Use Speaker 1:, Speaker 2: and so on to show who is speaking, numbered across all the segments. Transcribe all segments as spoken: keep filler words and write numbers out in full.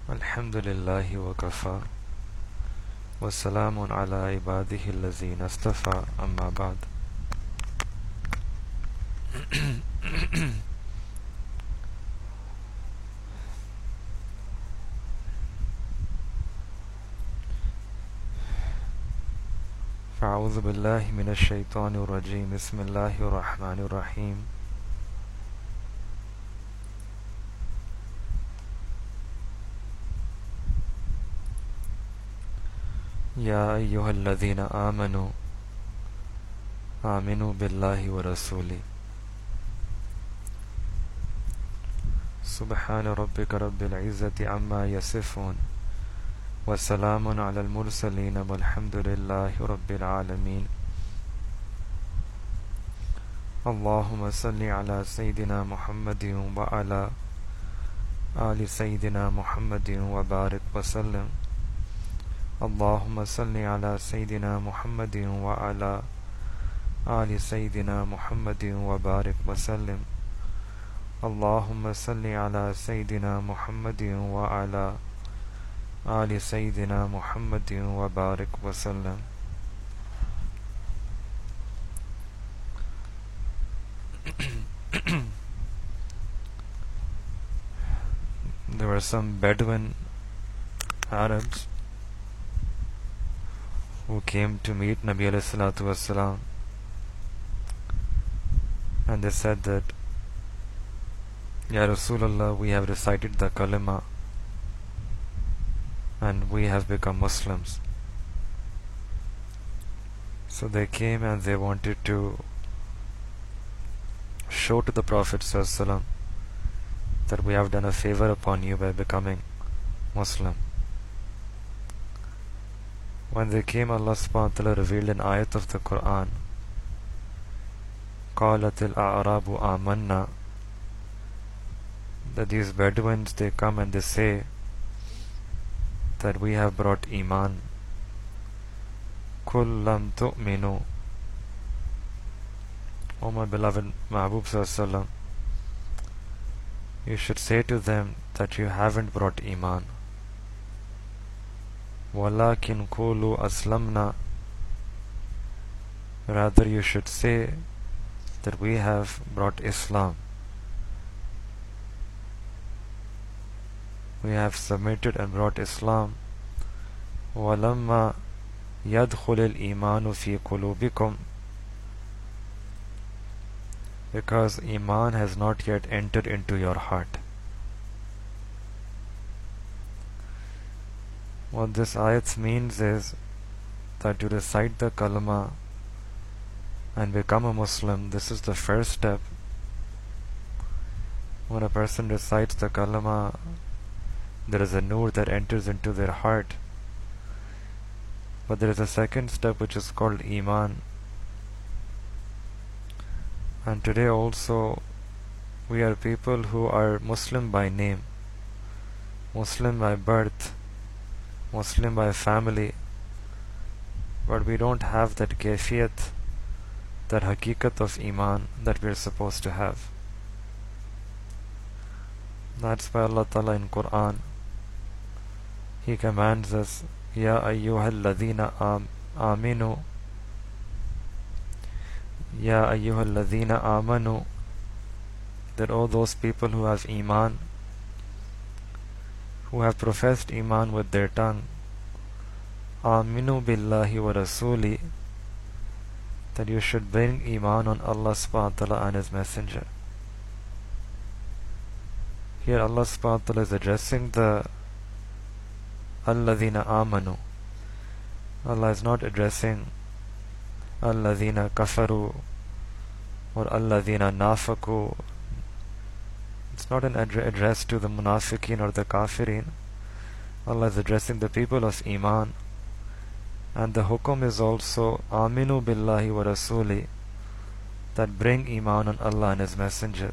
Speaker 1: Alhamdulillahi wa kafa wa salamun ala ibadihi allazina astafa amma ba'd. فأعوذ بالله من الشيطان الرجيم. بسم الله الرحمن الرحيم. يا أيها الذين آمنوا آمنوا بالله ورسوله. سبحان ربك رب العزة عما يصفون وسلام على المرسلين والحمد لله رب العالمين. اللهم صل على سيدنا محمد وعلى آل سيدنا محمد وبارك وسلم. اللهم صل على سيدنا محمد وعلى آل سيدنا محمد وبارك وسلم. اللهم صل على سيدنا محمد وعلى آل سيدنا محمد وبارك وسلم. There were some Bedouin Arabs who came to meet Nabi alayhi salatu wassalam, and they said that, Ya Rasulullah, we have recited the kalima and we have become Muslims. So they came and they wanted to show to the Prophet sallallahu alaihi wasallam that we have done a favor upon you by becoming Muslim. When they came, Allah subhanahu wa ta'ala revealed an ayat of the Quran. قَالَتِ الْأَعْرَابُ آمَنَّا, that these Bedouins, they come and they say that we have brought Iman. قُلْ لَمْ تُؤْمِنُوا, O my beloved Mahbub sallallahu alaihi wasallam, you should say to them that you haven't brought Iman. وَلَكِنْ قُولُوا أَسْلَمْنَا, rather you should say that we have brought Islam. We have submitted and brought Islam. وَلَمَّا يَدْخُلِ الْإِيمَانُ فِي قُلُوبِكُمْ, because Iman has not yet entered into your heart. What this ayat means is that to recite the kalima and become a Muslim, this is the first step. When a person recites the kalima, there is a nur that enters into their heart. But there is a second step which is called Iman. And today also we are people who are Muslim by name, Muslim by birth, Muslim by family, but we don't have that kayfiyat, that hakikat of Iman that we are supposed to have. That's why Allah Ta'ala in Quran, He commands us, Ya ayyuhal ladhina am, aminu, Ya ayyuhal ladhina amanu, that all those people who have Iman, who have professed Iman with their tongue, Aminu billahi wa rasuli, that you should bring Iman on Allah subhanahu wa ta'ala and His Messenger. Here Allah subhanahu wa ta'ala is addressing the Alladhina amanu. Allah is not addressing Alladhina kafaru or Alladhina nafaku. It's not an addre- address to the munafiqeen or the kafirin. Allah is addressing the people of Iman. And the hukum is also Aminu billahi wa rasuli, that bring Iman on Allah and His Messenger.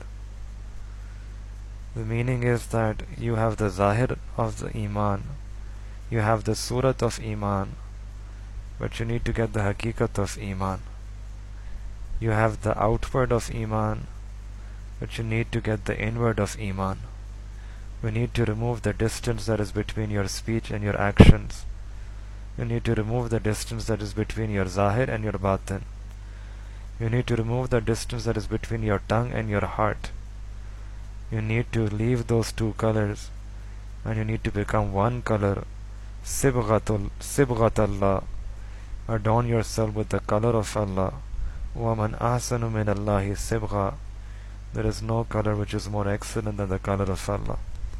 Speaker 1: The meaning is that you have the zahir of the Iman, you have the surat of Iman, but you need to get the hakikat of Iman. You have the outward of Iman, but you need to get the inward of Iman. We need to remove the distance that is between your speech and your actions. You need to remove the distance that is between your zahir and your batin. You need to remove the distance that is between your tongue and your heart. You need to leave those two colors and you need to become one color. Sibghatul Sibghatallah. Adorn yourself with the color of Allah. وَمَنْ أَحْسَنُ مِنَ اللَّهِ سِبْغَةً. There is no color which is more excellent than the color of Allah.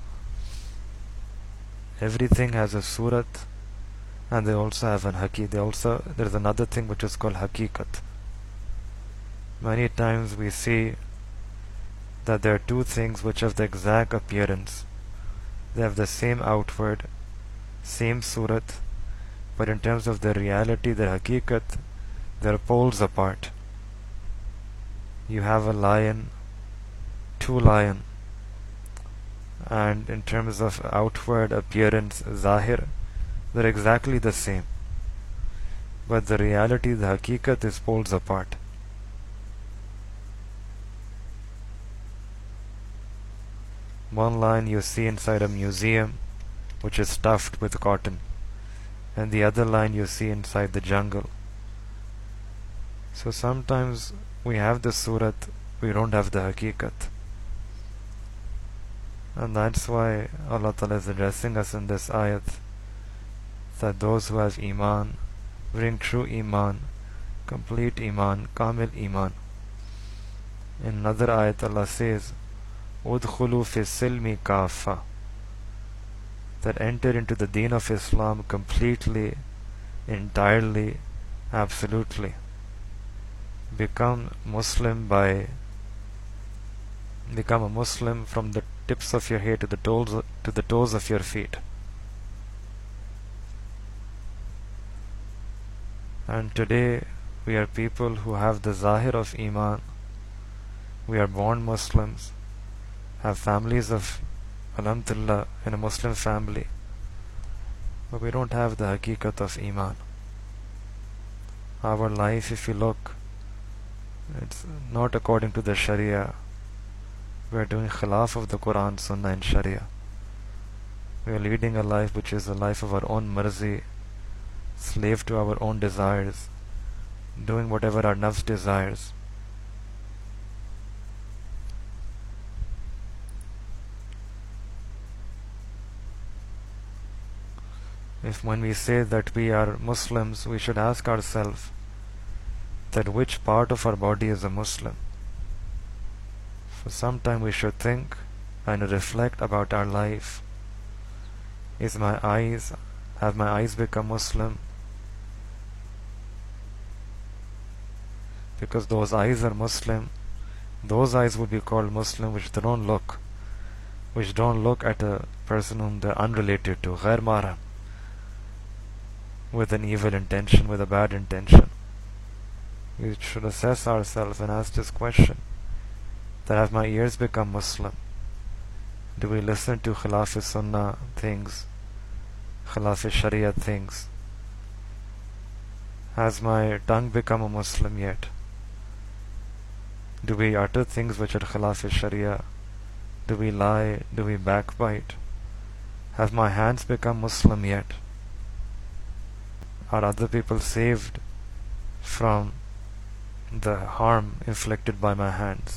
Speaker 1: Everything has a surat, and they also have an haqi. They also there is another thing which is called haqiqat. Many times we see that there are two things which have the exact appearance. They have the same outward, same surat, but in terms of their reality, their haqiqat, they are poles apart. You have a lion, two lion, and in terms of outward appearance, zahir, they're exactly the same. But the reality, the haqiqat, is poles apart. One lion you see inside a museum which is stuffed with cotton, and the other lion you see inside the jungle. So sometimes we have the surat, we don't have the haqiqat. And that's why Allah Ta'ala is addressing us in this ayat, that those who have iman bring true iman, complete iman, kamil iman. In another ayat Allah says, Udkhulu fi silmi kafa, that enter into the deen of Islam completely, entirely, absolutely. Become Muslim by become a Muslim from the tips of your head to the toes to the toes of your feet. And today we are people who have the zahir of iman. We are born Muslims, have families of alhamdulillah in a Muslim family, but we don't have the haqiqat of iman. Our life, if you look, it's not according to the Sharia. We are doing khilaf of the Quran, Sunnah and Sharia. We are leading a life which is a life of our own marzi, slave to our own desires, doing whatever our nafs desires. If when we say that we are Muslims, we should ask ourselves that which part of our body is a Muslim. For some time we should think and reflect about our life. Is my eyes, have my eyes become Muslim? Because those eyes are Muslim, those eyes would be called Muslim which don't look, which don't look at a person whom they're unrelated to, ghair mahram, with an evil intention, with a bad intention. We should assess ourselves and ask this question, that have my ears become Muslim? Do we listen to khilaf sunnah things, khilaf sharia things? Has my tongue become a Muslim yet? Do we utter things which are khilaf sharia? Do we lie? Do we backbite? Have my hands become Muslim yet? Are other people saved from the harm inflicted by my hands?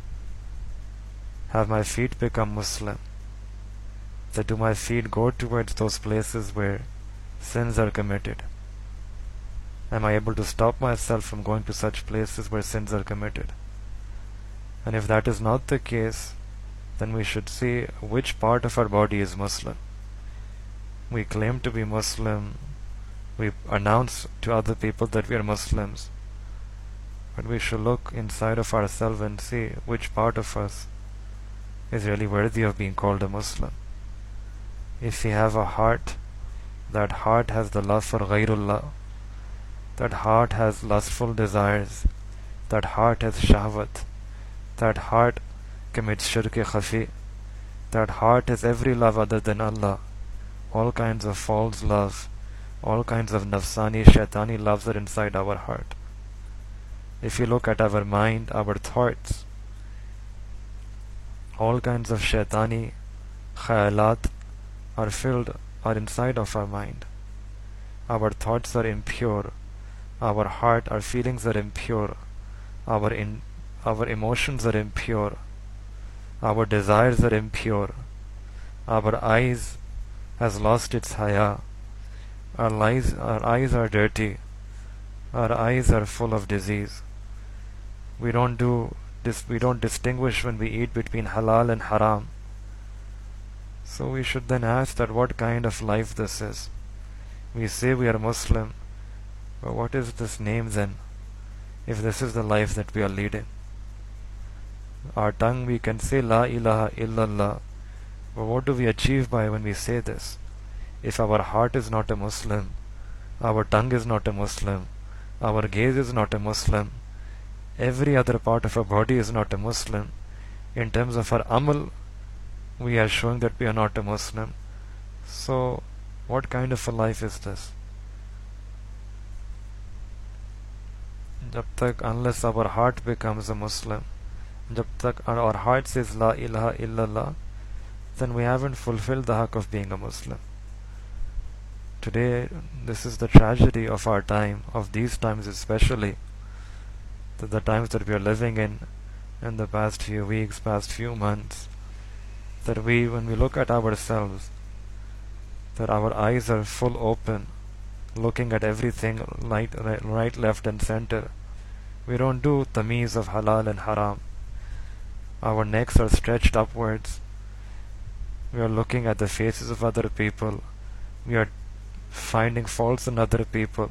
Speaker 1: Have my feet become Muslim? That do my feet go towards those places where sins are committed? Am I able to stop myself from going to such places where sins are committed? And if that is not the case, then we should see which part of our body is Muslim. We claim to be Muslim, we announce to other people that we are Muslims, but we should look inside of ourselves and see which part of us is really worthy of being called a Muslim. If we have a heart, that heart has the love for ghairullah, that heart has lustful desires, that heart has shahwat, that heart commits shirk-e khafi, that heart has every love other than Allah, all kinds of false love, all kinds of nafsani, shaitani loves are inside our heart. If you look at our mind, our thoughts, all kinds of shaitani, khayalat are filled, are inside of our mind. Our thoughts are impure, our heart, our feelings are impure, our in, our emotions are impure, our desires are impure, our eyes has lost its haya, our eyes, our eyes are dirty, our eyes are full of disease. We don't do this, we don't distinguish when we eat between halal and haram. So we should then ask that what kind of life this is. We say we are Muslim, but what is this name then, if this is the life that we are leading? Our tongue, we can say La ilaha illallah, but what do we achieve by when we say this? If our heart is not a Muslim, our tongue is not a Muslim, our gaze is not a Muslim, every other part of our body is not a Muslim, in terms of our amal, we are showing that we are not a Muslim. So what kind of a life is this? Jab tak, unless our heart becomes a Muslim, jab tak our heart says La ilaha illallah, then we haven't fulfilled the haqq of being a Muslim. Today, this is the tragedy of our time, of these times especially, that the times that we are living in, in the past few weeks, past few months, that we, when we look at ourselves, that our eyes are full open, looking at everything right, right, right, left and center. We don't do tamiz of halal and haram. Our necks are stretched upwards. We are looking at the faces of other people. We are finding faults in other people.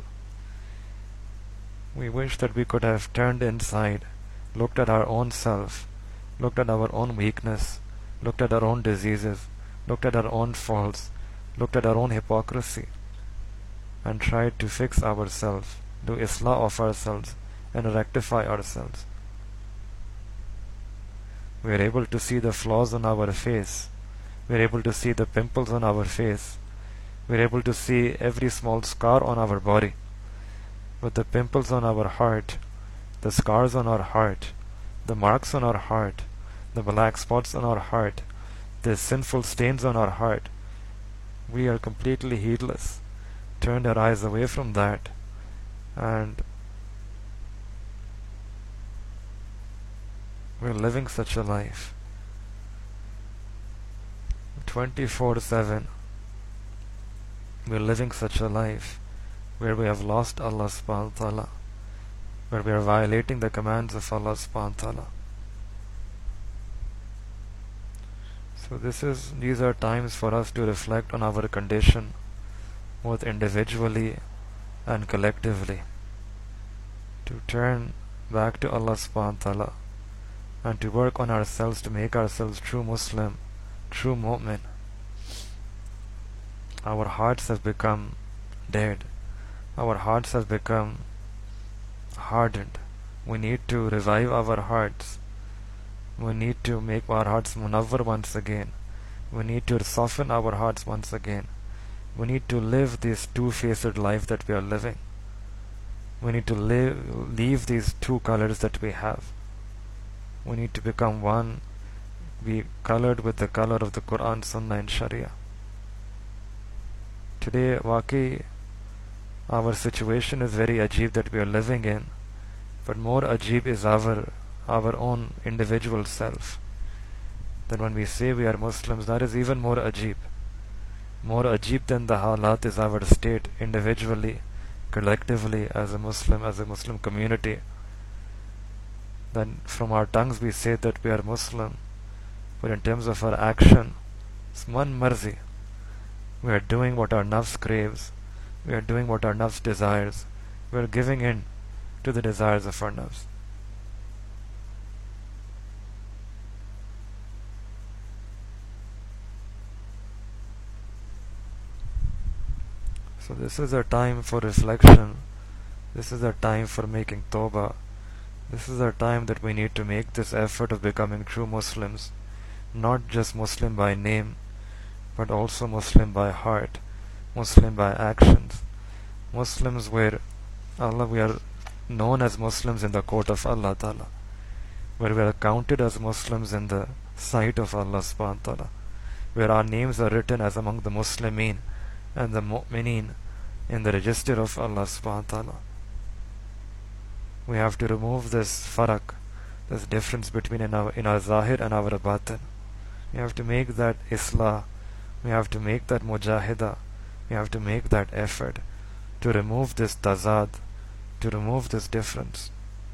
Speaker 1: We wish that we could have turned inside, looked at our own self, looked at our own weakness, looked at our own diseases, looked at our own faults, looked at our own hypocrisy, and tried to fix ourselves, do islah of ourselves, and rectify ourselves. We are able to see the flaws on our face. We are able to see the pimples on our face. We are able to see every small scar on our body. But the pimples on our heart, the scars on our heart, the marks on our heart, the black spots on our heart, the sinful stains on our heart, we are completely heedless, turned our eyes away from that, and we're living such a life twenty-four seven. We're living such a life where we have lost Allah subhanahu wa ta'ala, where we are violating the commands of Allah subhanahu wa ta'ala. So this is, these are times for us to reflect on our condition, both individually and collectively, to turn back to Allah subhanahu wa ta'ala and to work on ourselves to make ourselves true Muslim, true mu'min. Our hearts have become dead. Our hearts have become hardened. We need to revive our hearts. We need to make our hearts munawwar once again. We need to soften our hearts once again. We need to live this two-faced life that we are living. We need to live, leave these two colors that we have. We need to become one, be colored with the color of the Quran, Sunnah and Sharia. Today, waqi, our situation is very ajib that we are living in, but more ajib is our our own individual self. That when we say we are Muslims, that is even more ajib. More ajib than the halat is our state individually, collectively, as a Muslim, as a Muslim community. Then from our tongues we say that we are Muslim, but in terms of our action, it's man marzi. We are doing what our nafs craves. We are doing what our nafs desires. We are giving in to the desires of our nafs. So this is a time for reflection. This is a time for making tawbah. This is a time that we need to make this effort of becoming true Muslims. Not just Muslim by name, but also Muslim by heart, Muslim by actions. Muslims where Allah, we are known as Muslims in the court of Allah Ta'ala, where we are counted as Muslims in the sight of Allah subhanahu wa ta'ala, where our names are written as among the Muslimin and the Mu'mineen in the register of Allah subhanahu wa ta'ala. We have to remove this farak, this difference between in our, in our zahir and our batin. We have to make that islah, we have to make that mujahida, we have to make that effort to remove this tazad, to remove this difference.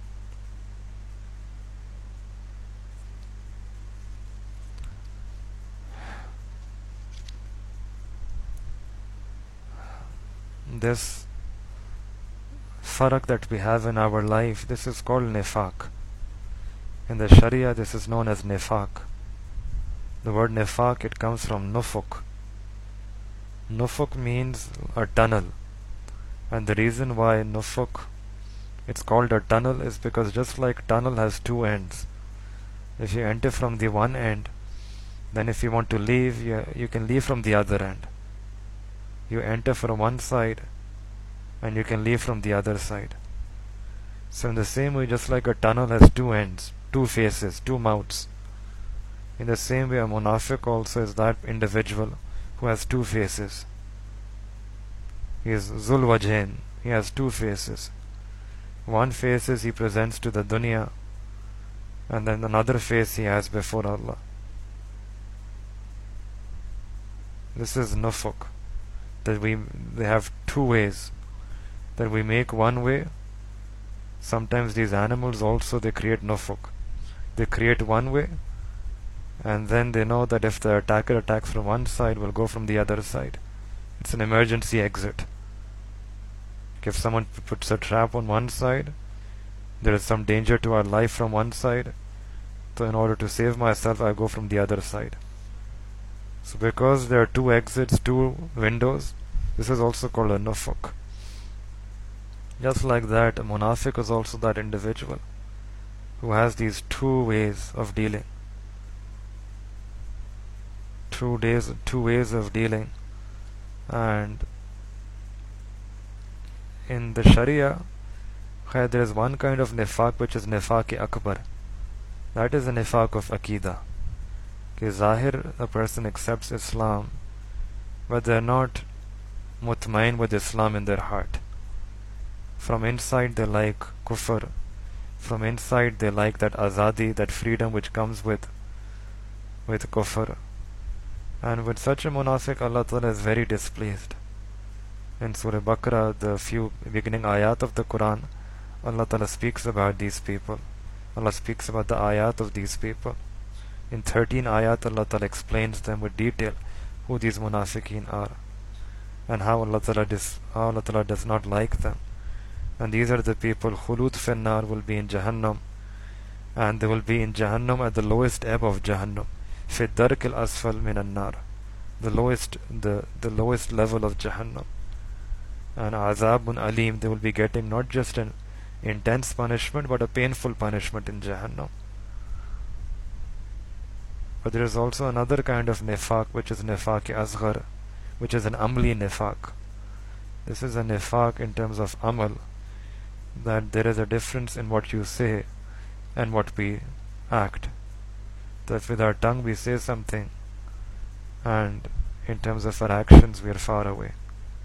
Speaker 1: This farak that we have in our life, this is called nifaq. In the Sharia, this is known as nifaq. The word nifaq, it comes from nufuk. Nufuk means a tunnel. And the reason why nufuk, it's called a tunnel, is because just like tunnel has two ends. If you enter from the one end, then if you want to leave, you, you can leave from the other end. You enter from one side and you can leave from the other side. So in the same way, just like a tunnel has two ends, two faces, two mouths, in the same way a munafiq also is that individual who has two faces. He is Zul Wajhain, he has two faces. One face is he presents to the dunya, and then another face he has before Allah. This is nufuk, that we they have two ways, that we make one way. Sometimes these animals also, they create nufuk. They create one way, and then they know that if the attacker attacks from one side, will go from the other side. It's an emergency exit. If someone puts a trap on one side, there is some danger to our life from one side, so in order to save myself, I go from the other side. So because there are two exits, two windows, this is also called a nufuk. Just like that, a munafiq is also that individual who has these two ways of dealing. Two days, two ways of dealing. And in the Sharia, there is one kind of nifaq which is nifaq akbar. That is the nifaq of Aqidah. Ki zahir, a person accepts Islam, but they are not mutmain with Islam in their heart. From inside they like kufr. From inside they like that azadi, that freedom which comes with with kufr. And with such a munafiq, Allah Ta'ala is very displeased. In Surah Baqarah, the few beginning ayat of the Quran, Allah Ta'ala speaks about these people. Allah speaks about the ayat of these people. In thirteen ayat, Allah Ta'ala explains them with detail who these munafiqeen are, and how Allah Ta'ala, dis, how Allah Ta'ala does not like them. And these are the people, khulud finnar, will be in Jahannam, and they will be in Jahannam at the lowest ebb of Jahannam, fi dark al asfal min an nar, the lowest, the, the lowest level of Jahannam. And azabun alim, they will be getting not just an intense punishment, but a painful punishment in Jahannam. But there is also another kind of nifaq, which is nifaq asghar, which is an amli nifaq. This is a nifaq in terms of amal, that there is a difference in what you say and what we act. That with our tongue we say something, and in terms of our actions we are far away.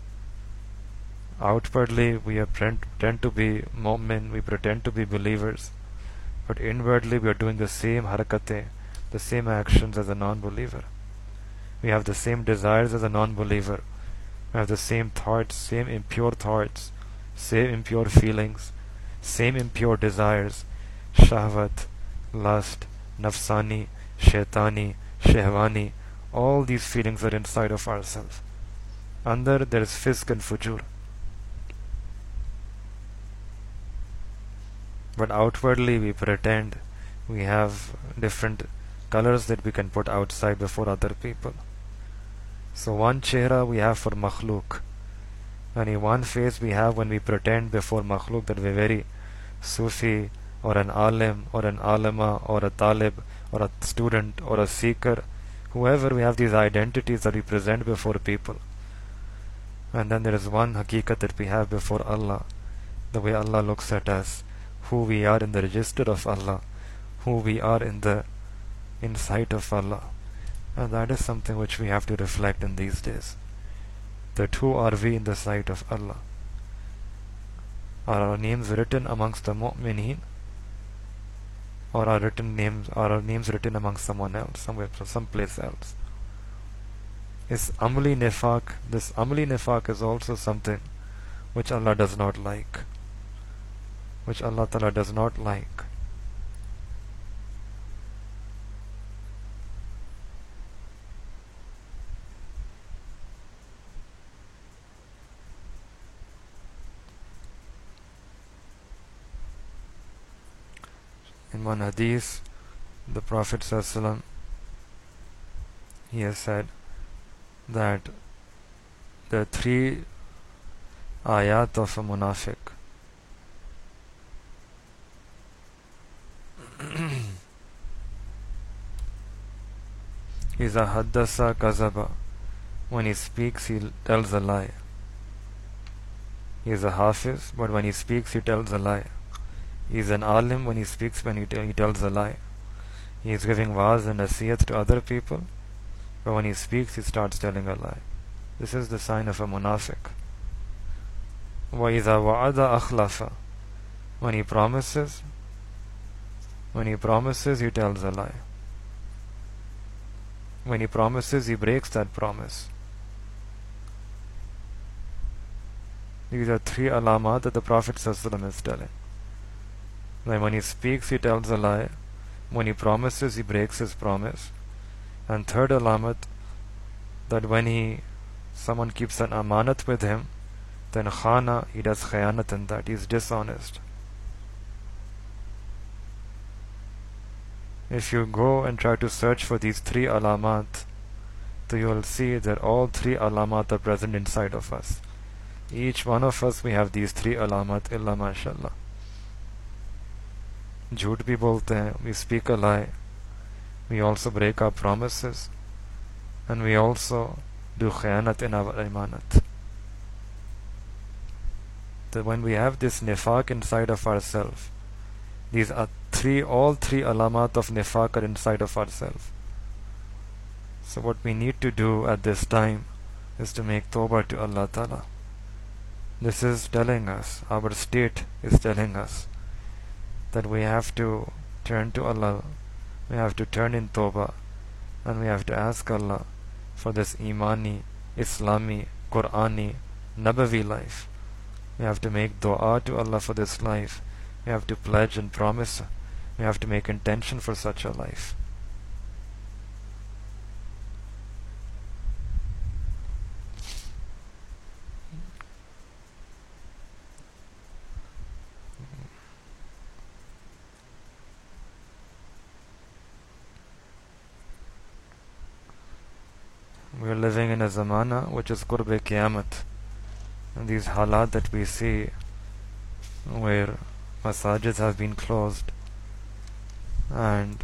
Speaker 1: Outwardly we are pretend to be mu'min, we pretend to be believers, but inwardly we are doing the same harakate, the same actions as a non-believer. We have the same desires as a non-believer. We have the same thoughts, same impure thoughts, same impure feelings, same impure desires, shahwat, lust, nafsani, shaitani, shehwani. All these feelings are inside of ourselves. Under there is fisk and fujur. But outwardly we pretend we have different colors that we can put outside before other people. So one chehra we have for makhluk, and in one face we have when we pretend before makhluk that we're very Sufi, or an alim, or an alima, or a talib, or a student, or a seeker, whoever. We have these identities that we present before people. And then there is one haqiqat that we have before Allah, the way Allah looks at us, who we are in the register of Allah, who we are in the in sight of Allah. And that is something which we have to reflect in these days. That who are we in the sight of Allah? Are our names written amongst the mu'mineen? Or are written names are our names written amongst someone else, somewhere someplace else? Is amali nifaq, this amali nifaq is also something which Allah does not like. Which Allah Ta'ala does not like. In one hadith, the Prophet ﷺ, he has said that the three ayat of a munafiq. إِذَا حَدَّثَ كَذَبَ, when he speaks he tells a lie. He is a hafiz, but when he speaks he tells a lie. He is an alim, when he speaks when he, t- he tells a lie. He is giving waz and nasiyat to other people, but when he speaks he starts telling a lie. This is the sign of a munafiq. وَإِذَا وَعَدَ أَخْلَفَ, when he promises, when he promises he tells a lie. When he promises he breaks that promise. These are three alamat that the Prophet ﷺ is telling. Like when he speaks he tells a lie, when he promises he breaks his promise, and third alamat, that when he someone keeps an amanat with him, then khana, he does khayanat in that, he is dishonest. If you go and try to search for these three alamat, then you will see that all three alamat are present inside of us. Each one of us, we have these three alamat, illa mashallah. झूठ भी बोलते हैं, we speak a lie, we also break our promises, and we also do khayanat in our imanat. That when we have this nifaq inside of ourselves, these are three, all three alamat of nifaq are inside of ourselves. So what we need to do at this time is to make tawbah to Allah Ta'ala. This is telling us, our state is telling us, that we have to turn to Allah, we have to turn in tawbah, and we have to ask Allah for this imani, Islami, Qur'ani, Nabawi life. We have to make dua to Allah for this life. We have to pledge and promise. We have to make intention for such a life. We are living in a zamana which is qurb qiyamat, and these halat that we see where masajids have been closed and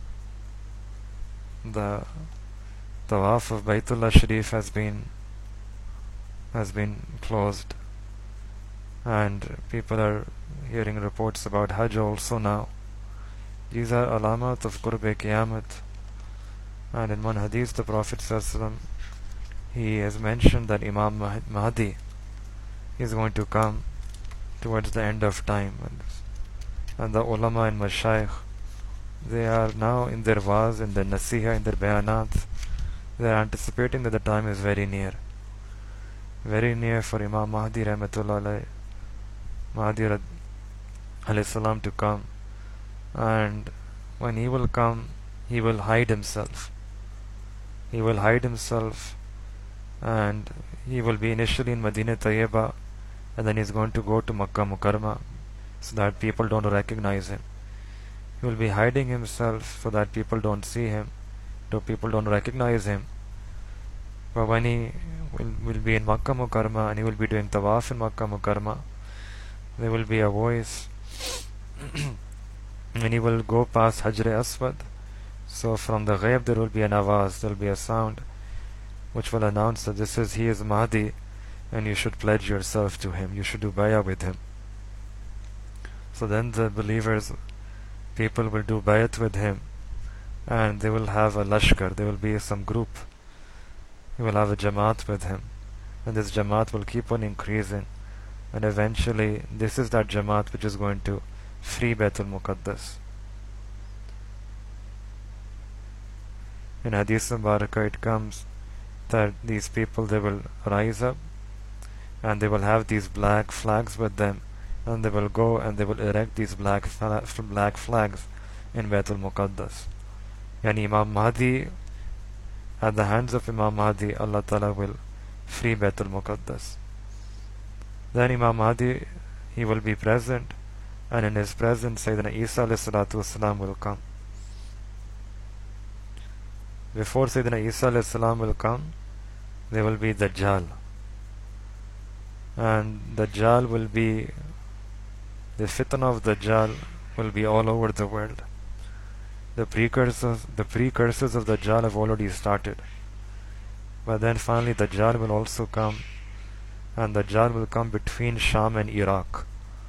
Speaker 1: the tawaf of Baytullah Sharif has been has been closed, and people are hearing reports about Hajj also now. These are alamat of qurb qiyamat. And in one hadith, the Prophet ﷺ, he has mentioned that Imam Mahdi is going to come towards the end of time, and the ulama and mashayikh, they are now in their waz, in their nasiha, in their bayanat, they are anticipating that the time is very near, very near for Imam Mahdi rahmatullah alayhi, Mahdi alayhi salam to come. And when he will come, he will hide himself. He will hide himself, and he will be initially in Medina Tayyibah, and then he's going to go to Makkah Mukarramah, so that people don't recognize him. He will be hiding himself so that people don't see him, so people don't recognize him. But when he will, will be in Makkah Mukarramah and he will be doing tawaf in Makkah Mukarramah, there will be a voice and he will go past Hajr Aswad. So from the ghaib there will be an awaz, there will be a sound which will announce that this is, he is Mahdi, and you should pledge yourself to him, you should do bayah with him. So then the believers, people will do bayat with him, and they will have a lashkar, there will be some group, he will have a jamaat with him, and this jamaat will keep on increasing, and eventually this is that jamaat which is going to free Baitul Muqaddas. In Hadith Mubarakah it comes that these people, they will rise up and they will have these black flags with them, and they will go and they will erect these black fla black flags in Baitul Muqaddas. Yani Imam Mahdi, at the hands of Imam Mahdi, Allah Ta'ala will free Baitul Muqaddas. Then Imam Mahdi, he will be present, and in his presence Sayyidina Isa alayhi salatu wasalam will come. Before Sayyidina Isa alayhi salam will come, there will be Dajjal, and Dajjal will be, the fitna of Dajjal will be all over the world. The precursors, the precursors of Dajjal have already started, but then finally Dajjal will also come, and Dajjal will come between Sham and Iraq,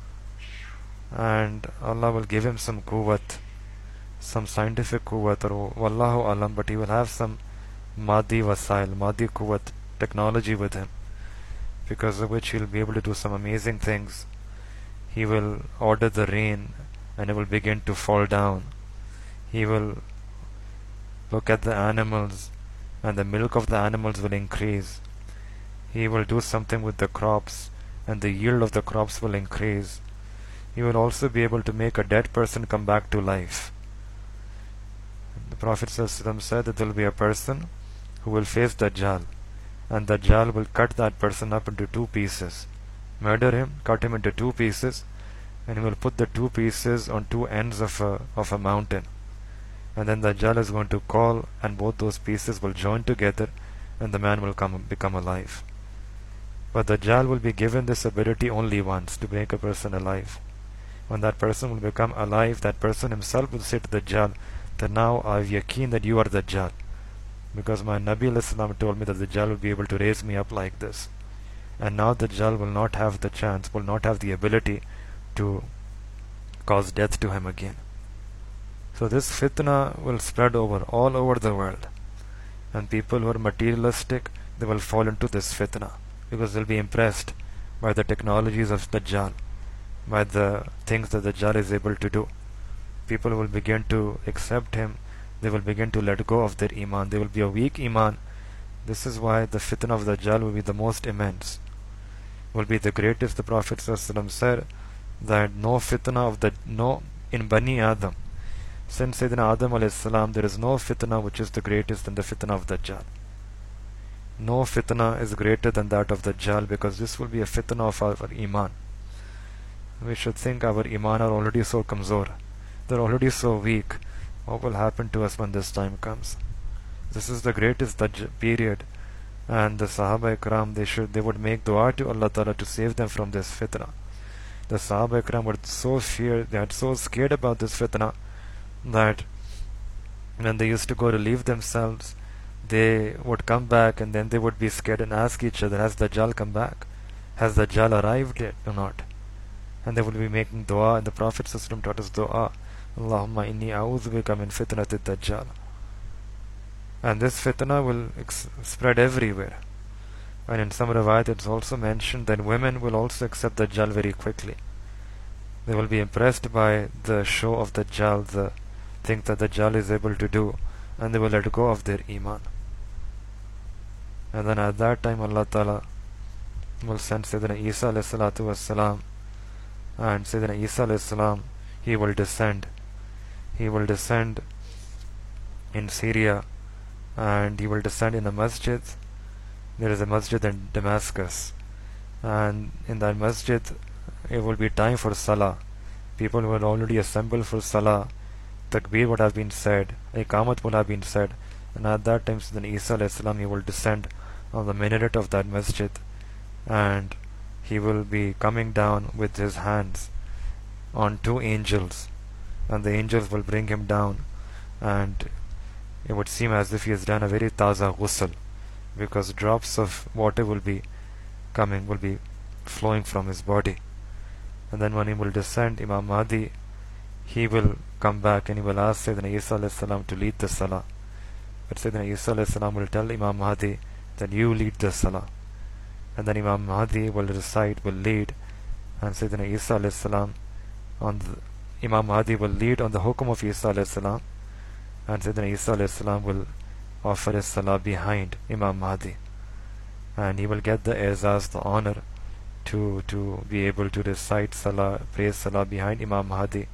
Speaker 1: and Allah will give him some quwwat, some scientific quwwat, or wallahu alam, but he will have some Madi wasail, Madi quwwat technology with him, because of which he will be able to do some amazing things. He will order the rain and it will begin to fall down. He will look at the animals and the milk of the animals will increase. He will do something with the crops and the yield of the crops will increase. He will also be able to make a dead person come back to life. The Prophet ﷺ said that there will be a person who will face Dajjal, and Dajjal will cut that person up into two pieces, murder him, cut him into two pieces, and he will put the two pieces on two ends of a, of a mountain, and then Dajjal is going to call, and both those pieces will join together, and the man will come become alive. But Dajjal will be given this ability only once, to make a person alive. When that person will become alive, that person himself will say to Dajjal that now I have yaqeen that you are Dajjal, because my Nabi ﷺ told me that Dajjal will be able to raise me up like this, and now Dajjal will not have the chance, will not have the ability to cause death to him again. So this fitna will spread over all over the world, and people who are materialistic, they will fall into this fitna, because they'll be impressed by the technologies of Dajjal, by the things that Dajjal is able to do. People will begin to accept him, they will begin to let go of their iman, they will be a weak iman. This is why the fitna of Dajjal will be the most immense, will be the greatest. The Prophet ﷺ said that no fitna of the, no, in Bani Adam, since Sayyidina Adam alayhi salam, there is no fitna which is the greatest than the fitna of Dajjal. No fitna is greater than that of Dajjal, because this will be a fitna of our, our iman. We should think our iman are already so kamzor, they're already so weak. What will happen to us when this time comes? This is the greatest Dajjal period, and the Sahaba Ikram, they should, they would make dua to Allah Ta'ala to save them from this fitna. The Sahaba Ikram were so feared, they are so scared about this fitna, that when they used to go relieve themselves, they would come back and then they would be scared and ask each other, has Dajjal come back? Has Dajjal arrived yet or not? And they would be making dua, and the Prophet ﷺ taught us dua, Allahumma inni a'udhu bika min fitnati Dajjal. And this fitna will ex spread everywhere. And in some riwayat it's also mentioned that women will also accept Dajjal very quickly. They will be impressed by the show of Dajjal, the things that Dajjal is able to do, and they will let go of their iman. And then at that time Allah Ta'ala will send Sayyidina Isa alayhi salatu wassalam, and Sayyidina Isa alayhi salam, he will descend. He will descend in Syria, and he will descend in a masjid. There is a masjid in Damascus, and in that masjid it will be time for Salah. People will already assemble for Salah. Takbir would have been said, Iqamat would have been said, and at that time Sayyidina Isa alayhi salam, he will descend on the minaret of that masjid, and he will be coming down with his hands on two angels, and the angels will bring him down, and it would seem as if he has done a very taza ghusl, because drops of water will be coming, will be flowing from his body. And then when he will descend, Imam Mahdi, he will come back and he will ask Sayyidina Isa alayhi salam to lead the salah. But Sayyidina Isa alayhi salam will tell Imam Mahdi that you lead the salah. And then Imam Mahdi will recite, will lead, and Sayyidina Isa alayhi salam on the, Imam Mahdi will lead on the hukum of Isa alayhi salam, and Sayyidina Isa alayhi salam will offer his salah behind Imam Mahdi, and he will get the izaz, the honor to to be able to recite salah, praise salah behind Imam Mahdi,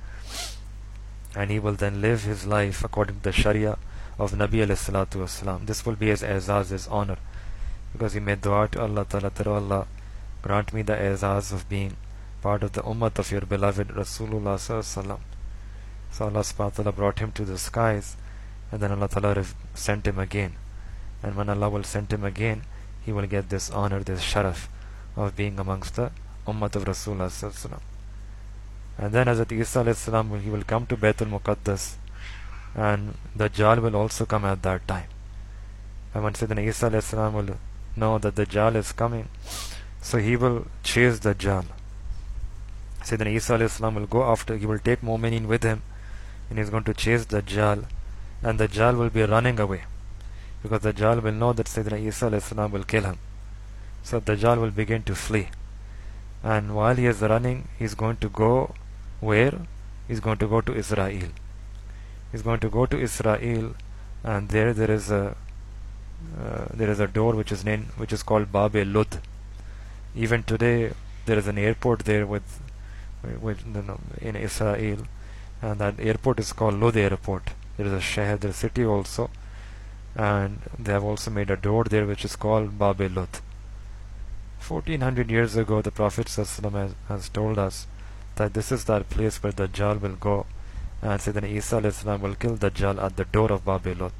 Speaker 1: and he will then live his life according to the Sharia of Nabi alayhi salatu wasalam. This will be his izaz, his honor, because he made dua to Allah Ta'ala, that Allah grant me the izaz of being part of the ummah of your beloved Rasulullah sallallahu alaihi wasallam. So Allah subhanahu wa ta'ala brought him to the skies, and then Allah Ta'ala sent him again. And when Allah will send him again, he will get this honor, this sharaf of being amongst the ummah of Rasulullah sallallahu alaihi wasallam. And then Hazrat Isa alayhi salam, he will come to Baitul Muqaddas, and the Dajjal will also come at that time. And when Sayyidina Isa alayhi salam will know that the Dajjal is coming, so he will chase the Dajjal. Sayyidina Isa alayhi salam will go after, he will take Mu'mineen with him, and he is going to chase the Dajjal, and the Dajjal will be running away, because the Dajjal will know that Sayyidina Isa alayhi salam will kill him. So the Dajjal will begin to flee, and while he is running, he is going to go where? He is going to go to Israel. He is going to go to Israel, and there there is a uh, there is a door which is named, which is called Bab-e Lud. Even today there is an airport there with, with you know, in Israel, and that airport is called Lud Airport. There is a shahr, there is a city also, and they have also made a door there which is called Bab-e Lud. fourteen hundred years ago, the Prophet ﷺ has, has told us that this is that place where the Dajjal will go, and Sayyidina Isa alayhi salam will kill the Dajjal at the door of Bab-e Lud.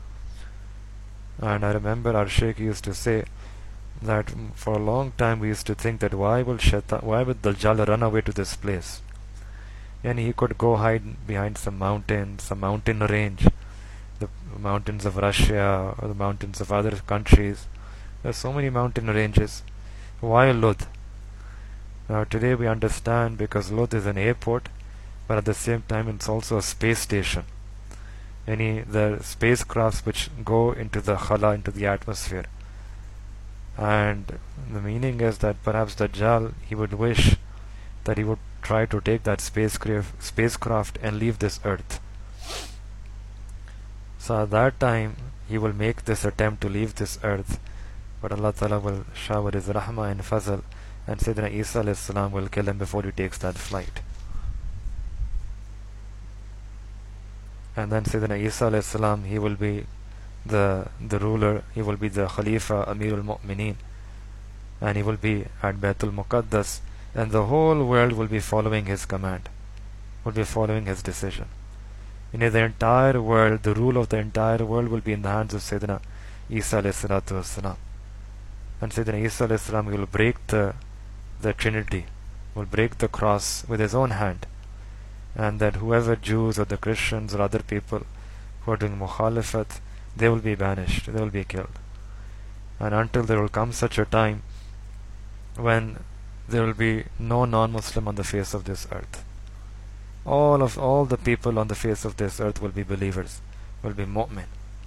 Speaker 1: And I remember our Shaykh used to say that for a long time we used to think that why will Shaitan, why would the Dajjal run away to this place? And he could go hide behind some mountain, some mountain range, the mountains of Russia or the mountains of other countries. There are so many mountain ranges. Why Lud? Now today we understand, because Lud is an airport, but at the same time it's also a space station. Any the spacecrafts which go into the khala, into the atmosphere. And the meaning is that perhaps Dajjal, he would wish that he would try to take that spacecraft, spacecraft and leave this earth. So at that time he will make this attempt to leave this earth, but Allah Ta'ala will shower his rahmah and fazl, and Sayyidina Isa alayhi salam will kill him before he takes that flight. And then Sayyidina Isa alayhi salam, he will be the the ruler, he will be the Khalifa, Amirul Mu'mineen, and he will be at Baitul Muqaddas, and the whole world will be following his command, will be following his decision. In the entire world, the rule of the entire world will be in the hands of Sayyidina Isa alayhi salatu wasalam. And Sayyidina Isa alayhi salam will break the the Trinity, will break the cross with his own hand, and that whoever Jews or the Christians or other people who are doing mukhalafat, they will be banished, they will be killed. And until there will come such a time when there will be no non-Muslim on the face of this earth. All of all the people on the face of this earth will be believers, will be mu'min.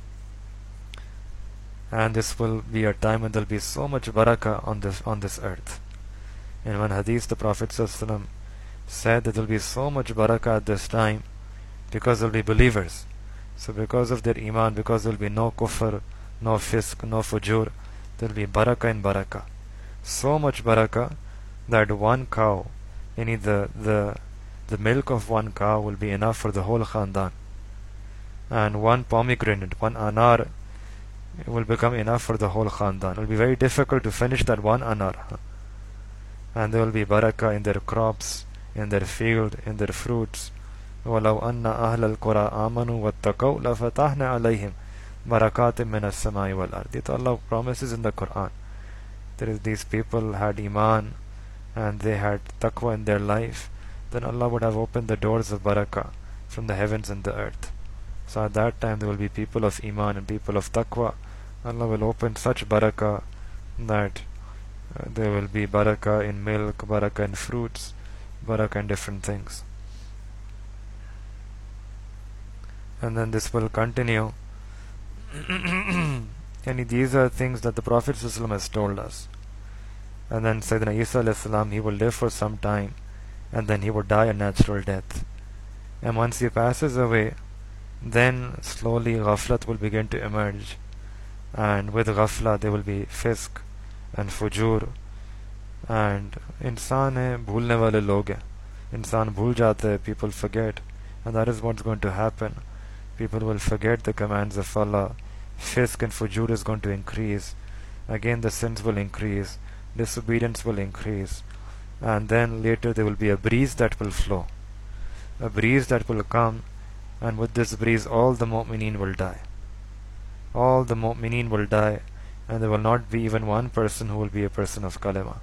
Speaker 1: And this will be a time when there will be so much barakah on this on this earth. In one hadith, the Prophet ﷺ said that there will be so much barakah at this time because there will be believers. So because of their iman, because there will be no kufr, no fisk, no fujur, there will be barakah in barakah. So much barakah that one cow, any the the the milk of one cow will be enough for the whole khandan, and one pomegranate, one anar, will become enough for the whole khandan. It will be very difficult to finish that one anar. And there will be barakah in their crops, in their field, in their fruits. وَلَوْ أَنَّ أَهْلَ الْقُرَىٰ آمَنُوا وَاتَّقَوْا لَفَتَحْنَا عَلَيْهِمْ بَرَكَاتٍ مِّنَ السَّمَاءِ وَالْأَرْضِ. It Allah promises in the Quran. There is these people had iman and they had taqwa in their life, then Allah would have opened the doors of barakah from the heavens and the earth. So at that time there will be people of iman and people of taqwa. Allah will open such barakah that uh, there will be barakah in milk, barakah in fruits, barakah in different things. and then this will continue. And these are things that the Prophet ﷺ has told us. And then Sayyidina Isa alayhi salam, he will live for some time, and then he will die a natural death. And once he passes away, then slowly ghaflat will begin to emerge, and with ghafla there will be fisk and fujur. And insan hai, bhulne wale log hai. Insan bhul jata hai, people forget, and that is what's going to happen. People will forget the commands of Allah. Fisk and fujur is going to increase. Again the sins will increase, disobedience will increase, and then later there will be a breeze that will flow, a breeze that will come, and with this breeze all the mu'mineen will die. All the mu'mineen will die, and there will not be even one person who will be a person of kalima.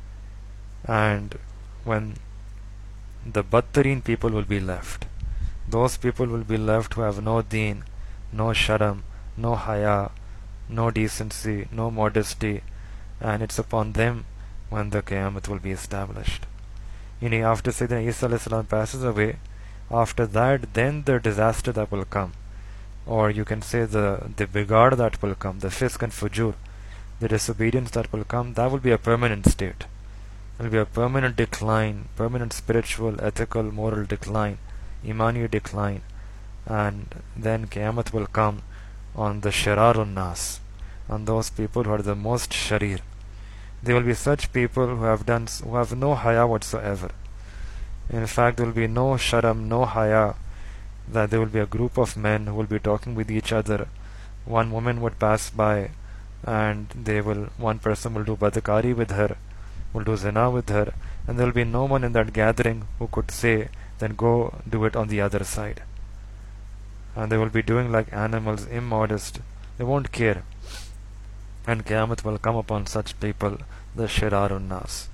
Speaker 1: And when the battareen people will be left, those people will be left who have no deen, no sharam, no haya, no decency, no modesty, and it's upon them when the Qiyamah will be established. You know, after Sayyidina Isa alayhi salam passes away, after that then the disaster that will come, or you can say the, the bigard that will come, the fisk and fujur, the disobedience that will come, that will be a permanent state. It will be a permanent decline, permanent spiritual, ethical, moral decline, imani decline, and then Qiyamah will come on the Shirarun Nas, on those people who are the most sharir. There will be such people who have done, who have no haya whatsoever. In fact, there will be no sharam, no haya, that there will be a group of men who will be talking with each other. One woman would pass by, and they will, one person will do badakari with her, will do zina with her, and there will be no one in that gathering who could say, then go do it on the other side. And they will be doing like animals, immodest. They won't care. And Qiyamah will come upon such people, the Shirarun Nas.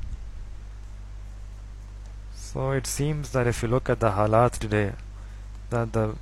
Speaker 1: So it seems that if you look at the halat today, that the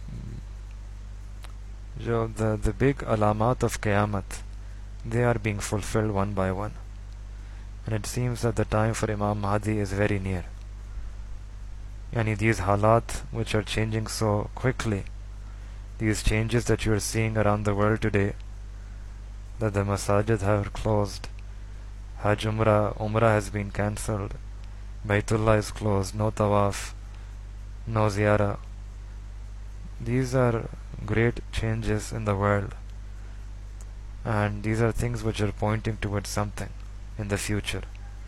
Speaker 1: the, the big alamat of Qiyamah, they are being fulfilled one by one. And it seems that the time for Imam Mahdi is very near. Yani these halat which are changing so quickly, these changes that you are seeing around the world today, that the masajid have closed, Hajj Umrah, Umrah has been cancelled, Baytullah is closed, no tawaf, no ziyarah. These are great changes in the world, and these are things which are pointing towards something in the future.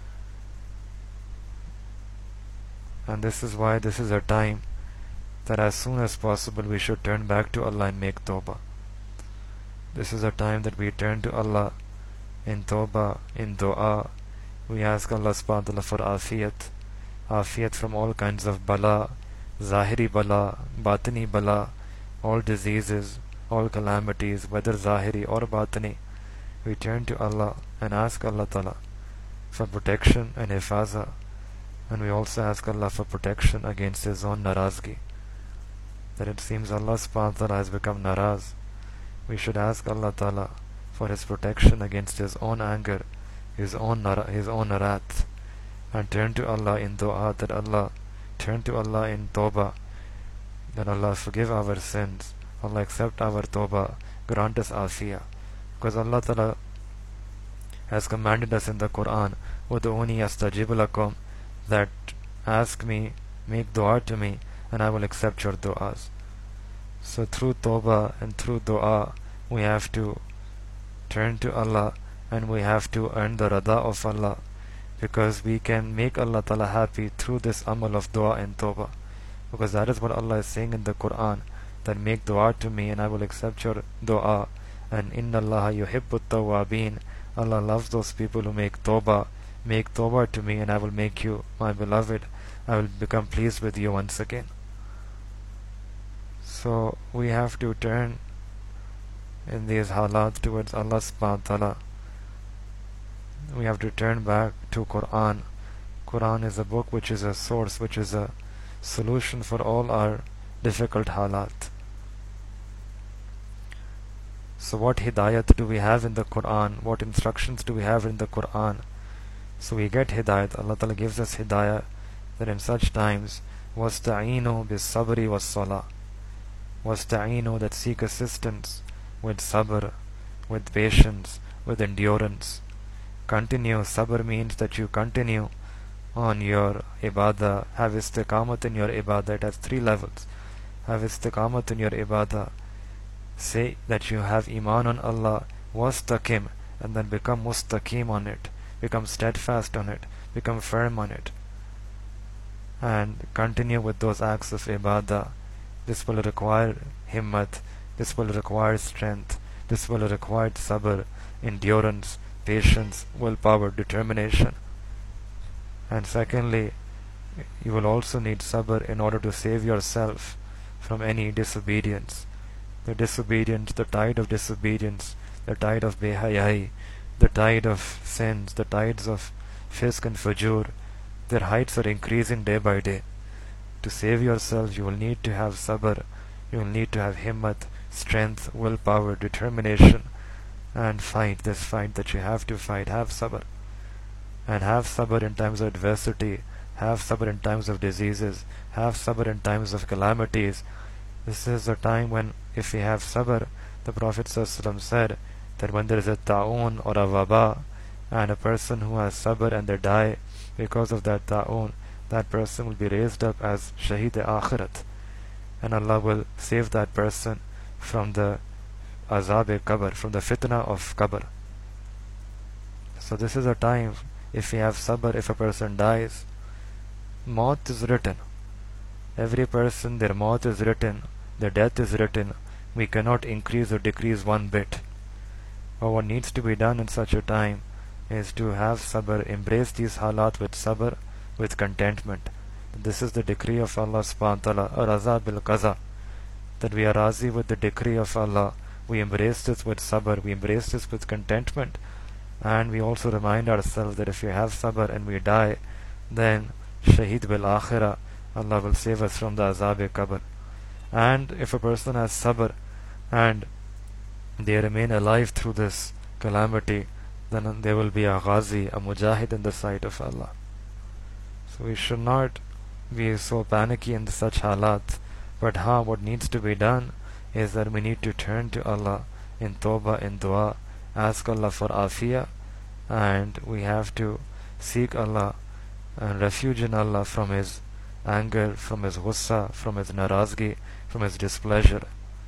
Speaker 1: And this is why this is a time that as soon as possible we should turn back to Allah and make tawbah. This is a time that we turn to Allah in tawbah, in dua. We ask Allah subhanahu wa ta'ala for afiyat, afiyat from all kinds of bala, zahiri bala, batini bala, all diseases, all calamities, whether zahiri or batini. We turn to Allah and ask Allah ta'ala for protection and hifaza, and we also ask Allah for protection against His own narazgi. That it seems Allah subhanahu wa ta'ala has become naraz. We should ask Allah ta'ala for His protection against His own anger, His own nara, His own wrath, and turn to Allah in dua, that Allah, turn to Allah in tawbah, that Allah forgive our sins, Allah accept our tawbah, grant us afiyah. Because Allah ta'ala has commanded us in the Quran, Udu'uni astajib lakum, that ask me, make dua to me, and I will accept your du'as. So through tawbah and through dua, we have to turn to Allah, and we have to earn the rada of Allah, because we can make Allah ta'ala happy through this amal of dua and tawbah. Because that is what Allah is saying in the Quran, that make dua to me and I will accept your dua. And inna Allah yuhibbu tawwabin, Allah loves those people who make tawbah. Make tawbah to me and I will make you my beloved. I will become pleased with you once again. So we have to turn in these halat towards Allah subhanahu wa ta'ala. We have to turn back to Quran. Quran is a book which is a source, which is a solution for all our difficult halat. So what hidayat do we have in the Quran? What instructions do we have in the Quran? So we get hidayat. Allah Ta'ala gives us hidayah that in such times, وَاسْتَعِينُوا بِالصَّبْرِ وَالصَّلَاةِ, wasta'inu, that seek assistance with sabr, with patience, with endurance. Continue. Sabr means that you continue on your ibadah, have istiqamat in your ibadah. It has three levels. Have istiqamat in your ibadah. Say that you have iman on Allah, wastaqim, and then become mustaqim on it, become steadfast on it, become firm on it, and continue with those acts of ibadah. This will require himmat, this will require strength, this will require sabr, endurance, patience, willpower, determination. And secondly, you will also need sabr in order to save yourself from any disobedience. The disobedience, the tide of disobedience, the tide of behayai, the tide of sins, the tides of fisk and fujur, their heights are increasing day by day. To save yourself, you will need to have sabr, you will need to have himmat, strength, willpower, determination, and fight this fight that you have to fight. Have sabr. And have sabr in times of adversity, have sabr in times of diseases, have sabr in times of calamities. This is a time when, if we have sabr, the Prophet ﷺ said that when there is a ta'un or a waba, and a person who has sabr and they die because of that ta'un, that person will be raised up as shaheed-e-akhirat, and Allah will save that person from the azab-e-qabr, from the fitna of qabr. So this is a time, if we have sabr, if a person dies, maut is written. Every person, their maut is written, their death is written. We cannot increase or decrease one bit. But what needs to be done in such a time is to have sabr, embrace these halat with sabr, with contentment. This is the decree of Allah subhanahu wa ta'ala, raza bil qaza, that we are razi with the decree of Allah. We embrace this with sabr, we embrace this with contentment, and we also remind ourselves that if we have sabr and we die, then shaheed bil akhirah, Allah will save us from the azab-e-qabr. And if a person has sabr and they remain alive through this calamity, then there will be a ghazi, a mujahid in the sight of Allah. So we should not be so panicky in such halat. But ha, what needs to be done is that we need to turn to Allah in tawbah, in dua, ask Allah for afiyah, and we have to seek Allah and refuge in Allah from His anger, from His ghussa, from His narazgi, from His displeasure.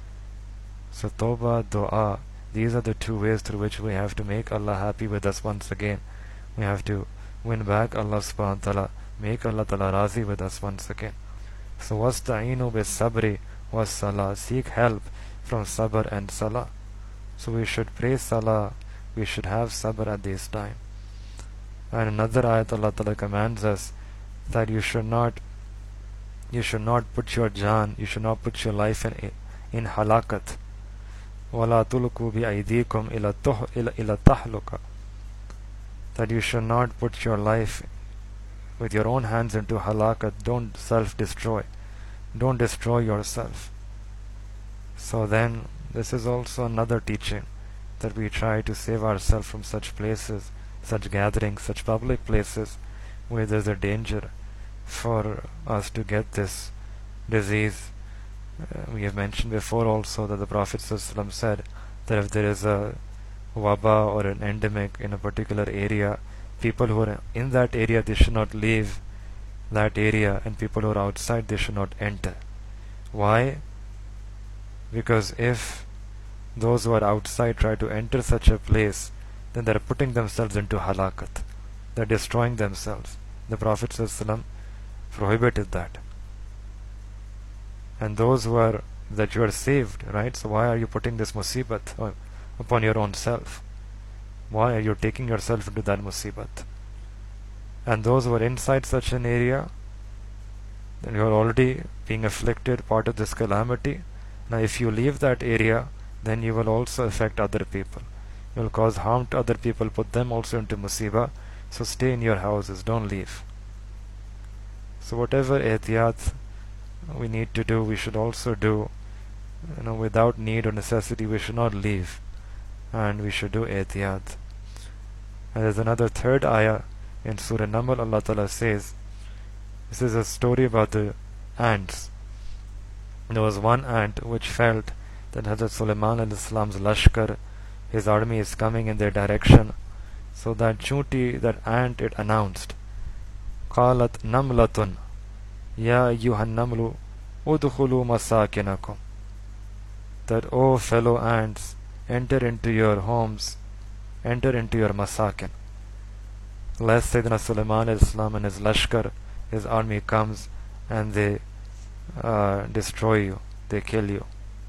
Speaker 1: So tawbah, dua, these are the two ways through which we have to make Allah happy with us once again. We have to win back Allah subhanahu wa ta'ala, make Allah ta'ala razi with us once again. So wasta'inu bis sabri was salah, seek help from sabr and salah. So we should pray salah, we should have sabr at this time. And another ayat Allah ta'ala commands us that you should not you should not put your jaan, you should not put your life in in halakat. وَلَا تُلْقُوا بِأَيْدِيكُمْ إِلَى تَحْلُكَ, that you should not put your life with your own hands into halakat. Don't self-destroy, don't destroy yourself. So then this is also another teaching, that we try to save ourselves from such places, such gatherings, such public places where there's a danger for us to get this disease. Uh, we have mentioned before also that the Prophet ﷺ said that if there is a waba or an endemic in a particular area, people who are in that area, they should not leave that area, and people who are outside, they should not enter. Why? Because if those who are outside try to enter such a place, then they are putting themselves into halakat, they are destroying themselves. The Prophet ﷺ prohibited that. And those who are, that you are saved, right? So why are you putting this musibat upon your own self? Why are you taking yourself into that musibat? And those who are inside such an area, then you are already being afflicted, part of this calamity. Now if you leave that area, then you will also affect other people. You will cause harm to other people, put them also into musibah. So stay in your houses, don't leave. So whatever ihtiyat we need to do, we should also do. You know, without need or necessity, we should not leave, and we should do ihtiyat. And there's another third ayah in Surah Naml. Allah Ta'ala says, this is a story about the ants. There was one ant which felt that Hazrat Sulaiman al-Islam's lashkar, his army is coming in their direction. So that Chuti, that ant, it announced, قالت نملة يا أيها النمل ادخلوا مساكنكم, that, O fellow ants, enter into your homes, enter into your masakin. Lest Sayyidina Sulaiman al-Islam and his lashkar, his army comes and they uh, destroy you, they kill you.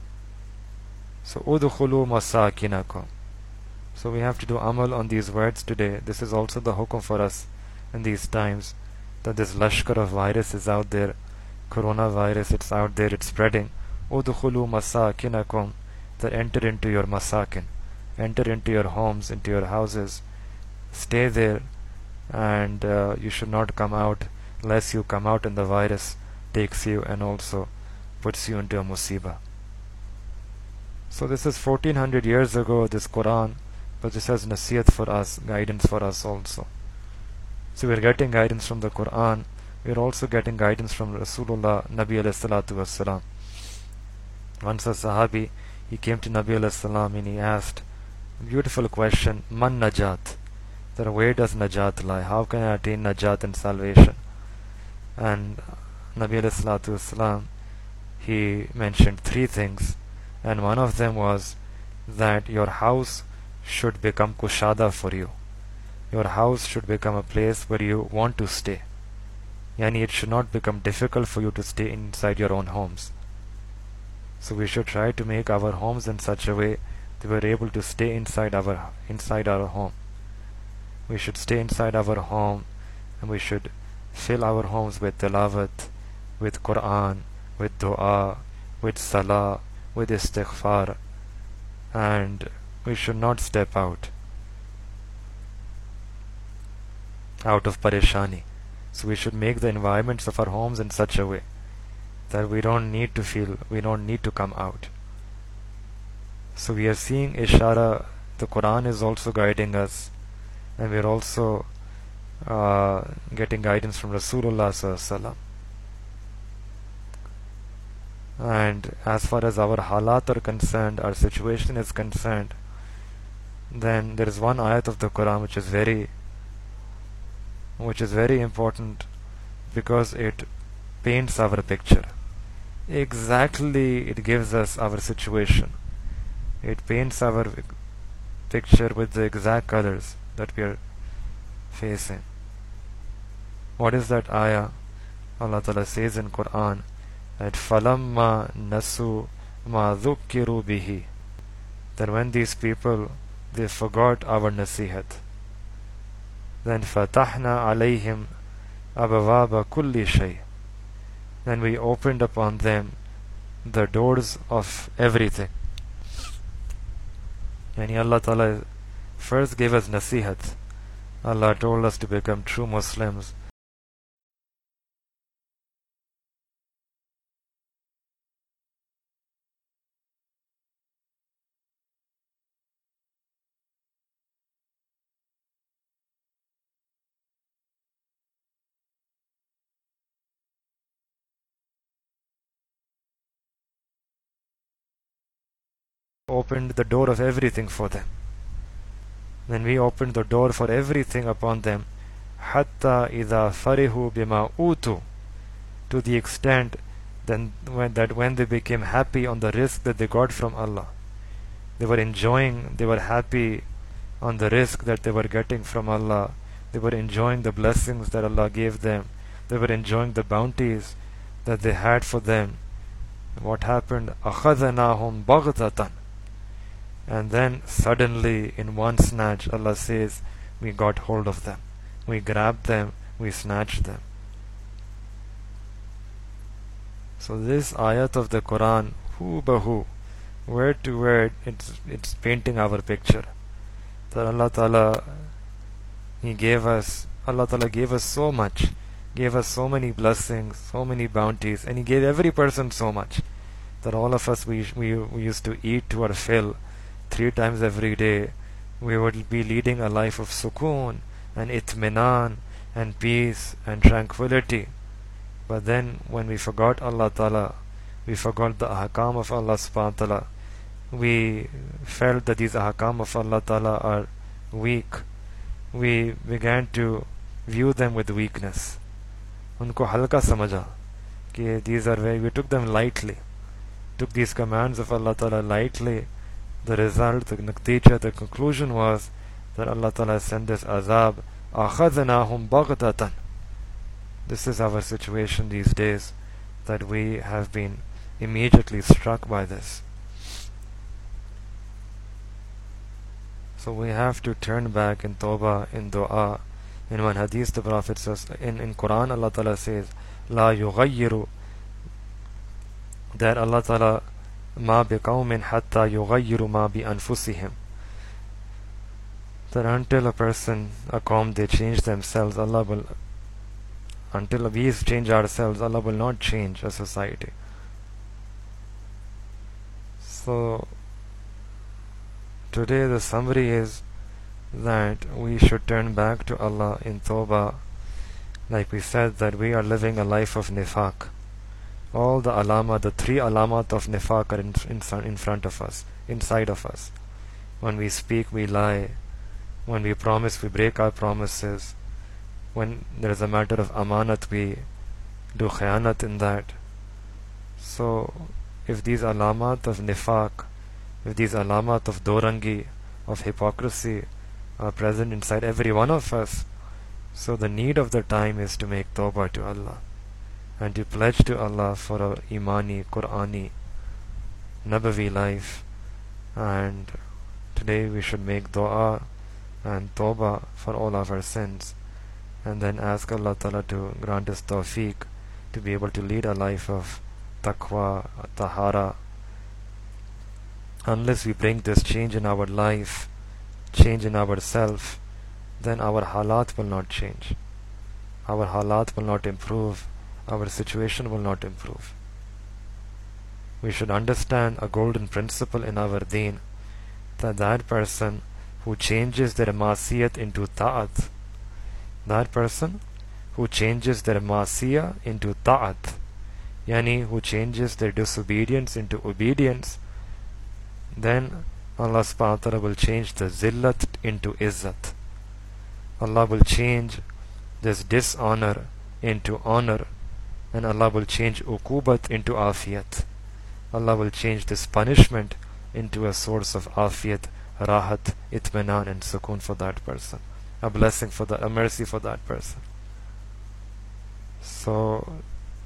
Speaker 1: So udkhulu masakinakum. So we have to do amal on these words today. This is also the hukum for us in these times, that this lashkar of virus is out there, coronavirus, it's out there, it's spreading. Udkhulu masakinakum, that enter into your masakin, enter into your homes, into your houses, stay there, and uh, you should not come out, lest you come out and the virus takes you and also puts you into a musibah. So this is fourteen hundred years ago, this Quran, but this has nasiyat for us, guidance for us also. So we're getting guidance from the Quran, we're also getting guidance from Rasulullah, Nabi alayhi salatu wassalam. Once a Sahabi, he came to Nabi alayhi salam and he asked a beautiful question, Man najat? That where does najat lie? How can I attain najat and salvation? And Nabi alayhi salatu wassalam, he mentioned three things, and one of them was that your house should become kushada for you. Your house should become a place where you want to stay. Yani it should not become difficult for you to stay inside your own homes. So we should try to make our homes in such a way that we're able to stay inside our inside our home. We should stay inside our home, and we should fill our homes with tilawat, with Quran, with dua, with salah, with istighfar, and we should not step out out of parishani. So we should make the environments of our homes in such a way that we don't need to feel, we don't need to come out. So we are seeing ishara, the Quran is also guiding us, and we are also uh, getting guidance from Rasulullah sallallahu alaihi wasallam. And as far as our halat are concerned, our situation is concerned, then there is one ayat of the Quran which is very which is very important, because it paints our picture. Exactly, it gives us our situation. It paints our picture with the exact colors that we are facing. What is that ayah? Allah Ta'ala says in Quran that فَلَمَّا نَسُوا مَا ذُكِّرُوا بِهِ, that when these people, they forgot our nasihat, then فَتَحْنَا عَلَيْهِمْ أَبْوَابَ كُلِّ شَيْءٍ, then we opened upon them the doors of everything. And Allah Ta'ala first gave us nasihat. Allah told us to become true Muslims. Opened the door of everything for them. Then we opened the door for everything upon them. Hatta idha farihu bima utu, to the extent then when, that when they became happy on the rizq that they got from Allah, they were enjoying, they were happy on the rizq that they were getting from Allah, they were enjoying the blessings that Allah gave them, they were enjoying the bounties that they had for them. What happened? أَخَذَنَاهُمْ بَغْتَةً, and then suddenly in one snatch Allah says we got hold of them, we grabbed them, we snatched them. So this ayat of the Quran, hu bahu, word to word, it's it's painting our picture that Allah Ta'ala, He gave us, Allah Ta'ala gave us so much, gave us so many blessings, so many bounties, and He gave every person so much that all of us, we, we, we used to eat to our fill three times every day. We would be leading a life of sukoon and itminan and peace and tranquility. But then when we forgot Allah Ta'ala, We forgot the ahkam of Allah subhanahu wa ta'ala. We felt that these ahkam of Allah ta'ala are weak. We began to view them with weakness. Unko halka samaja. Ki these are very, we took them lightly. Took these commands of Allah ta'ala lightly. The result, the natija, the conclusion was that Allah ta'ala sent this azab. أَخَذْنَاهُمْ بَغْتَةً. This is our situation these days, that we have been immediately struck by this. So we have to turn back in tawbah, in dua. In one hadith the Prophet says, in, in Quran Allah Ta'ala says, law يغير, that Allah Ta'ala ما بقوم حتى يغير ما بأنفسهم, that until a person, a qawm, they change themselves, Allah will, until we change ourselves, Allah will not change a society. So today the summary is that we should turn back to Allah in tawbah. Like we said, that we are living a life of nifaq. All the alama, the three alamat of nifaq are in, in, in front of us, inside of us. When we speak, we lie. When we promise, we break our promises. When there is a matter of amanat, we do khiyanat in that. So if these alamat of nifaq, if these alamat of dorangi, of hypocrisy, are present inside every one of us, so the need of the time is to make tawbah to Allah and to pledge to Allah for a imani, Qur'ani, Nabawi life. And today we should make dua and tawbah for all of our sins, and then ask Allah Ta'ala to grant us tawfiq to be able to lead a life of taqwa, tahara. Unless we bring this change in our life, change in ourself, then our halat will not change. Our halat will not improve. Our situation will not improve. We should understand a golden principle in our deen, that that person who changes their masiyat into ta'at, that person who changes their masiyah into ta'at, yani who changes their disobedience into obedience, then Allah subhanahu wa ta'ala will change the zillat into izzat. Allah will change this dishonor into honor, and Allah will change uqubat into afiyat. Allah will change this punishment into a source of afiyat, rahat, itminan, and sukoon for that person, a blessing for that, a mercy for that person. So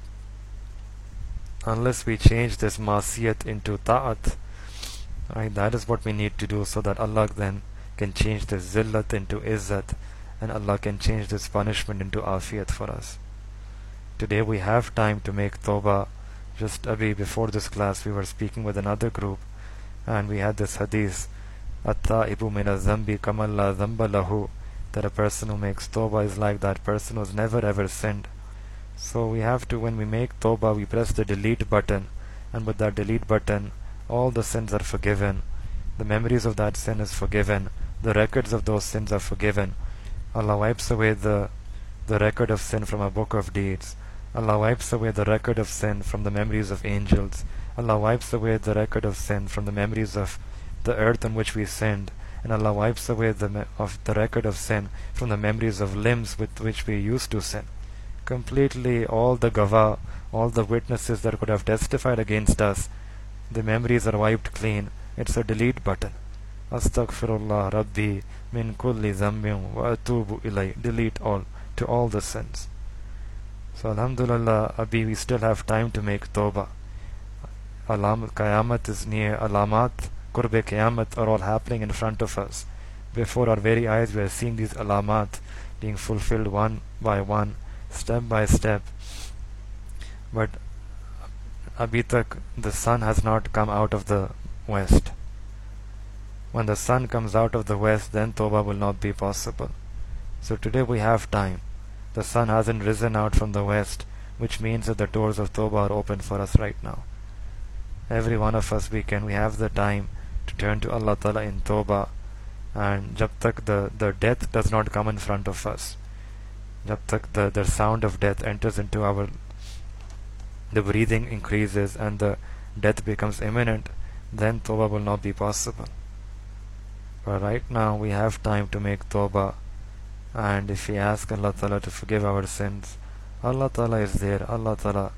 Speaker 1: unless we change this masiyat into ta'at, right, that is what we need to do, so that Allah then can change this zillat into izzat, and Allah can change this punishment into afiyat for us. Today we have time to make tawbah. Just abhi, before this class, we were speaking with another group, and we had this hadith, at-ta'ibu min az-zambi kaman la zamba lahu, that a person who makes tawbah is like that person who's never ever sinned. So we have to, when we make tawbah, we press the delete button, and with that delete button, all the sins are forgiven. The memories of that sin is forgiven. The records of those sins are forgiven. Allah wipes away the the record of sin from our book of deeds. Allah wipes away the record of sin from the memories of angels. Allah wipes away the record of sin from the memories of the earth on which we sinned. And Allah wipes away the me of the record of sin from the memories of limbs with which we used to sin. Completely, all the gawah, all the witnesses that could have testified against us, the memories are wiped clean. It's a delete button. Astaghfirullah Rabbi min kulli zambin wa atubu ilay. Delete all, to all the sins. So alhamdulillah, Abi, we still have time to make tawbah. Alam Qayamat is near. Alamat Qurbe Qayamat are all happening in front of us. Before our very eyes we are seeing these alamat being fulfilled one by one, step by step. But abhi tak the sun has not come out of the west. When the sun comes out of the west, then tawbah will not be possible. So today we have time. The sun hasn't risen out from the west, which means that the doors of tawbah are open for us right now. Every one of us, we can, we have the time to turn to Allah Ta'ala in tawbah, and jab tak the, the death does not come in front of us, jab tak the, the sound of death enters into our the breathing increases and the death becomes imminent, then tawbah will not be possible. But right now we have time to make tawbah, and if we ask Allah Ta'ala to forgive our sins, Allah Ta'ala is there. Allah Ta'ala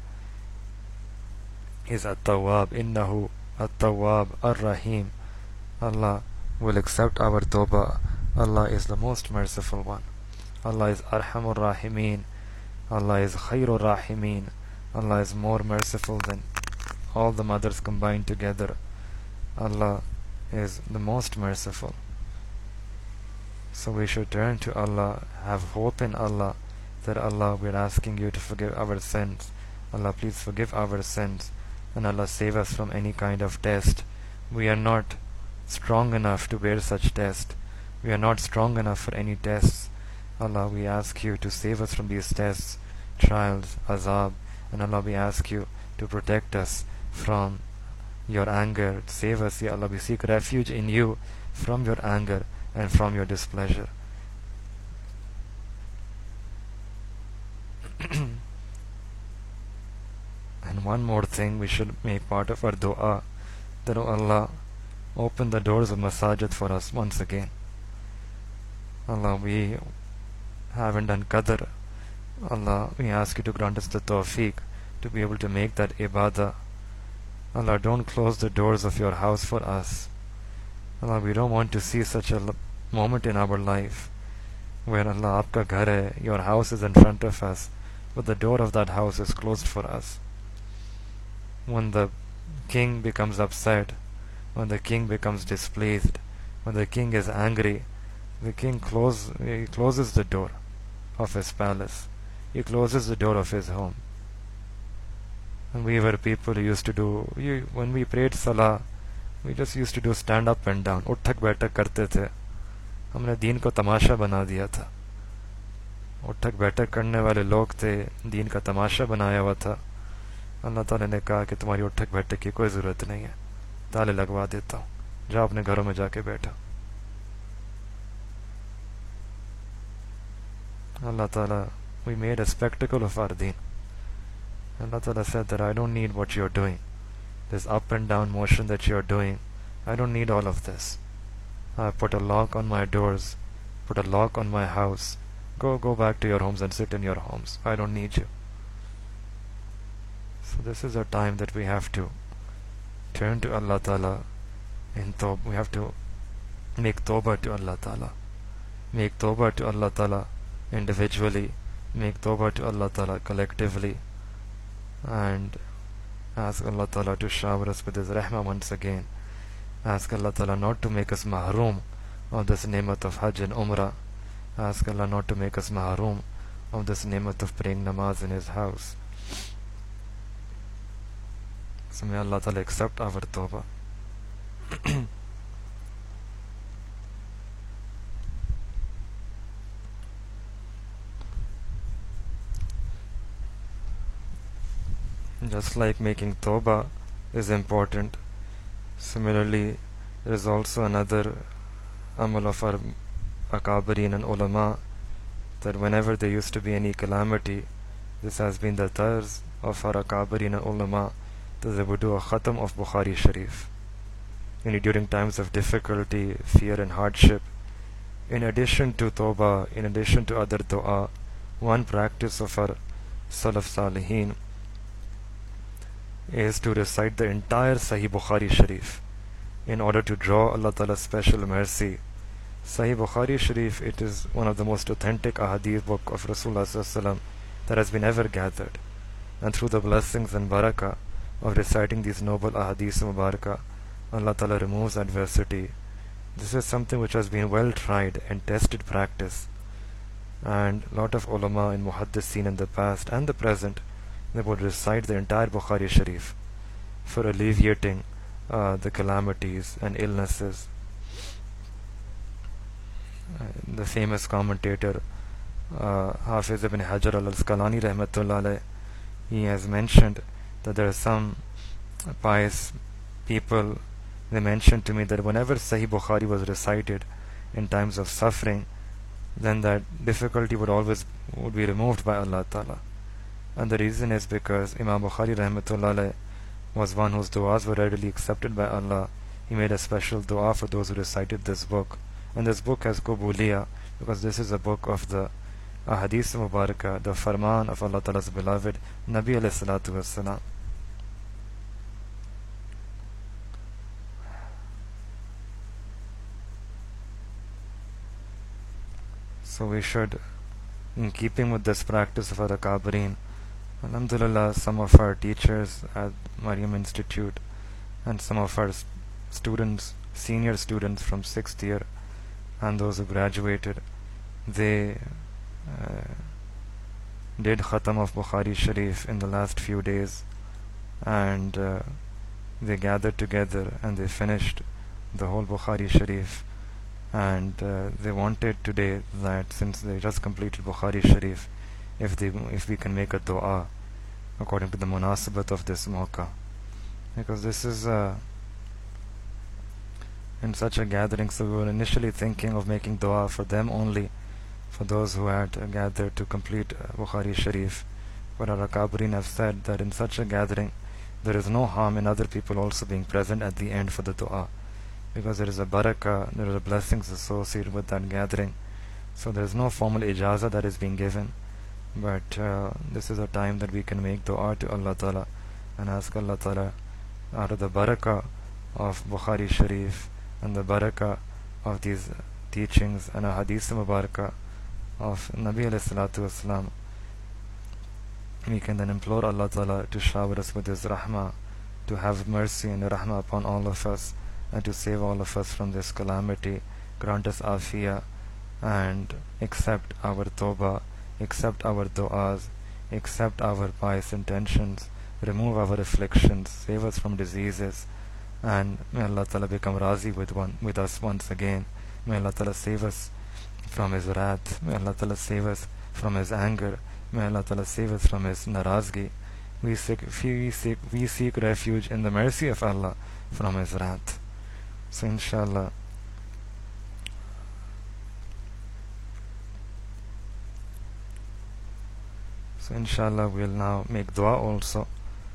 Speaker 1: is At-Tawwab, Innahu At-Tawwab Ar-Rahim. Allah will accept our tawbah. Allah is the most merciful one. Allah is Arhamur Rahimin. Allah is Khairur Rahimin. Allah is more merciful than all the mothers combined together. Allah is the most merciful. So we should turn to Allah, have hope in Allah, that Allah, we're asking you to forgive our sins. Allah, please forgive our sins, and Allah, save us from any kind of test. We are not strong enough to bear such test. We are not strong enough for any tests. Allah, we ask you to save us from these tests, trials, azab, and Allah, we ask you to protect us from your anger. Save us, Ya Allah. We seek refuge in you from your anger and from your displeasure. And one more thing we should make part of our dua, that oh Allah, open the doors of masajid for us once again. Allah, we haven't done qadr. Allah, we ask you to grant us the tawfiq to be able to make that ibadah. Allah, don't close the doors of your house for us. Allah, we don't want to see such a moment in our life where Allah, aapka ghar hai, your house is in front of us, but the door of that house is closed for us. When the king becomes upset, when the king becomes displeased, when the king is angry, the king close, he closes the door of his palace. He closes the door of his home. And we were people who used to do, we, when we prayed salah, we just used to do stand up and down, उठक बैठक करते थे. हमने दीन को तमाशा बना दिया था. उठक बैठक करने वाले लोग थे, दीन का तमाशा बनाया हुआ था. अल्लाह ताला ने कहा कि तुम्हारी उठक बैठक की कोई ज़रूरत नहीं है, ताले लगवा देता हूँ, जाओ अपने घरों में जाके बैठो. Allah Ta'ala, we made a spectacle of our deen. Allah Ta'ala said that I don't need what you're doing. This up and down motion that you're doing, I don't need all of this. I put a lock on my doors, put a lock on my house. Go, go back to your homes and sit in your homes. I don't need you. So this is a time that we have to turn to Allah Ta'ala in tawbah. We have to make tawbah to Allah Ta'ala. Make tawbah to Allah Ta'ala individually. Make tawbah to Allah Ta'ala collectively. And ask Allah Ta'ala to shower us with His rahmah once again. Ask Allah Ta'ala not to make us mahroom of this ni'mat of Hajj and Umrah. Ask Allah not to make us mahroom of this ni'mat of praying namaz in His house. So may Allah Ta'ala accept our tawbah. Just like making tawbah is important, similarly there is also another amal of our akabirin and ulama, that whenever there used to be any calamity, this has been the tarz of our akabirin and ulama, that they would do a khatam of Bukhari Sharif. And during times of difficulty, fear and hardship, in addition to tawbah, in addition to other dua, one practice of our Salaf Salihin is to recite the entire Sahih Bukhari Sharif in order to draw Allah Ta'ala's special mercy. Sahih Bukhari Sharif, it is one of the most authentic ahadith book of Rasulullah Sallallahu Alaihi Wasallam that has been ever gathered. And through the blessings and barakah of reciting these noble ahadith mubarakah, Allah Ta'ala removes adversity. This is something which has been well tried and tested practice. And a lot of ulama and muhaddithin in the past and the present, they would recite the entire Bukhari Sharif for alleviating uh, the calamities and illnesses. Uh, the famous commentator uh, Hafiz ibn Hajar al-Asqalani rahmatullah alayh, he has mentioned that there are some pious people, they mentioned to me that whenever Sahih Bukhari was recited in times of suffering, then that difficulty would always would be removed by Allah Ta'ala. And the reason is because Imam Bukhari rahmatullah alayh was one whose du'as were readily accepted by Allah. He made a special du'a for those who recited this book. And this book has Qubuliya, because this is a book of the Ahadith Mubarakah, the Farman of Allah Ta'ala's beloved Nabi alayhi salatu wassalam. So we should, in keeping with this practice of our Akabirin, alhamdulillah, some of our teachers at Maryam Institute and some of our students, senior students from sixth year and those who graduated, they uh, did Khatam of Bukhari Sharif in the last few days, and uh, they gathered together and they finished the whole Bukhari Sharif. And uh, they wanted today that since they just completed Bukhari Sharif, if they if we can make a dua according to the munasabat of this mawqa, because this is uh, in such a gathering. So we were initially thinking of making dua for them only, for those who had uh, gathered to complete uh, Bukhari Sharif. But our Akabirin have said that in such a gathering there is no harm in other people also being present at the end for the dua, because there is a barakah, there are blessings associated with that gathering. So there is no formal ijazah that is being given, but uh, this is a time that we can make dua to Allah Ta'ala and ask Allah Ta'ala, out of the barakah of Bukhari Sharif and the barakah of these teachings and a hadith mubarakah of Nabi alayhi salatu wasalam, we can then implore Allah Ta'ala to shower us with His rahmah, to have mercy and rahmah upon all of us, and to save all of us from this calamity. Grant us afiyah and accept our tawbah, accept our du'as, accept our pious intentions, remove our afflictions, save us from diseases, and may Allah Ta'ala become razi with one with us once again. May Allah Ta'ala save us from His wrath, may Allah Ta'ala save us from His anger, may Allah Ta'ala save us from His narazgi. We seek, we seek, we seek refuge in the mercy of Allah from His wrath. So inshallah, so inshallah we'll now make dua also,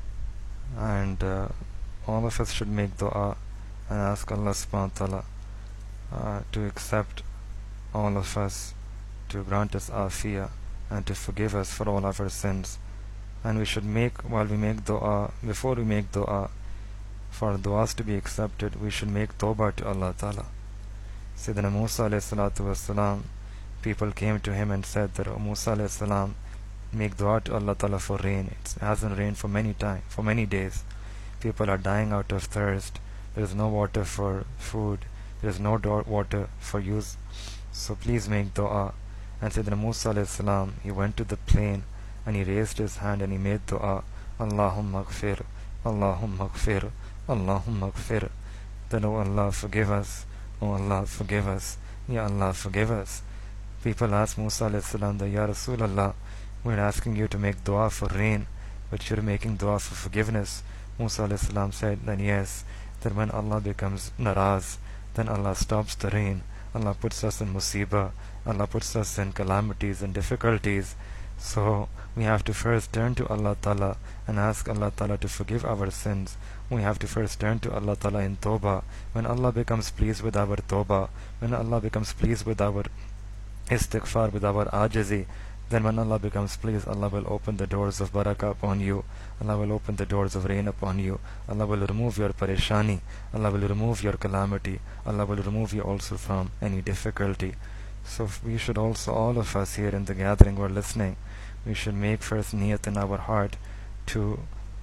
Speaker 1: and uh, all of us should make dua and ask Allah subhanahu wa ta'ala uh, to accept all of us, to grant us afiyah and to forgive us for all of our sins. And we should make, while we make dua, before we make dua, for du'as to be accepted, we should make tawbah to Allah Ta'ala. Sayyidina Musa alayhi salatu wasalam, people came to him and said that, "O Musa alayhi salam, make dua to Allah Ta'ala for rain. It hasn't rained for many time, for many days. People are dying out of thirst. There is no water for food. There is no water for use. So please make dua." And Sayyidina Musa alayhi salam, he went to the plain and he raised his hand and he made dua, "Allahumma gfir, Allahumma gfir, Allahumma gfir." Then, "O Allah, forgive us, O Allah, forgive us, Ya Allah, forgive us." People asked Musa alayhi salam, "Ya Rasulullah, we're asking you to make dua for rain, but you're making dua for forgiveness." Musa alayhi salam said, "Then yes, that when Allah becomes naraz, then Allah stops the rain, Allah puts us in musibah, Allah puts us in calamities and difficulties. So we have to first turn to Allah Ta'ala and ask Allah Ta'ala to forgive our sins. We have to first turn to Allah Ta'ala in tawbah. When Allah becomes pleased with our tawbah, when Allah becomes pleased with our istighfar, with our ajizi, then when Allah becomes pleased, Allah will open the doors of barakah upon you. Allah will open the doors of rain upon you. Allah will remove your parishani. Allah will remove your calamity. Allah will remove you also from any difficulty. So we should also, all of us here in the gathering who are listening, we should make first niyat in our heart to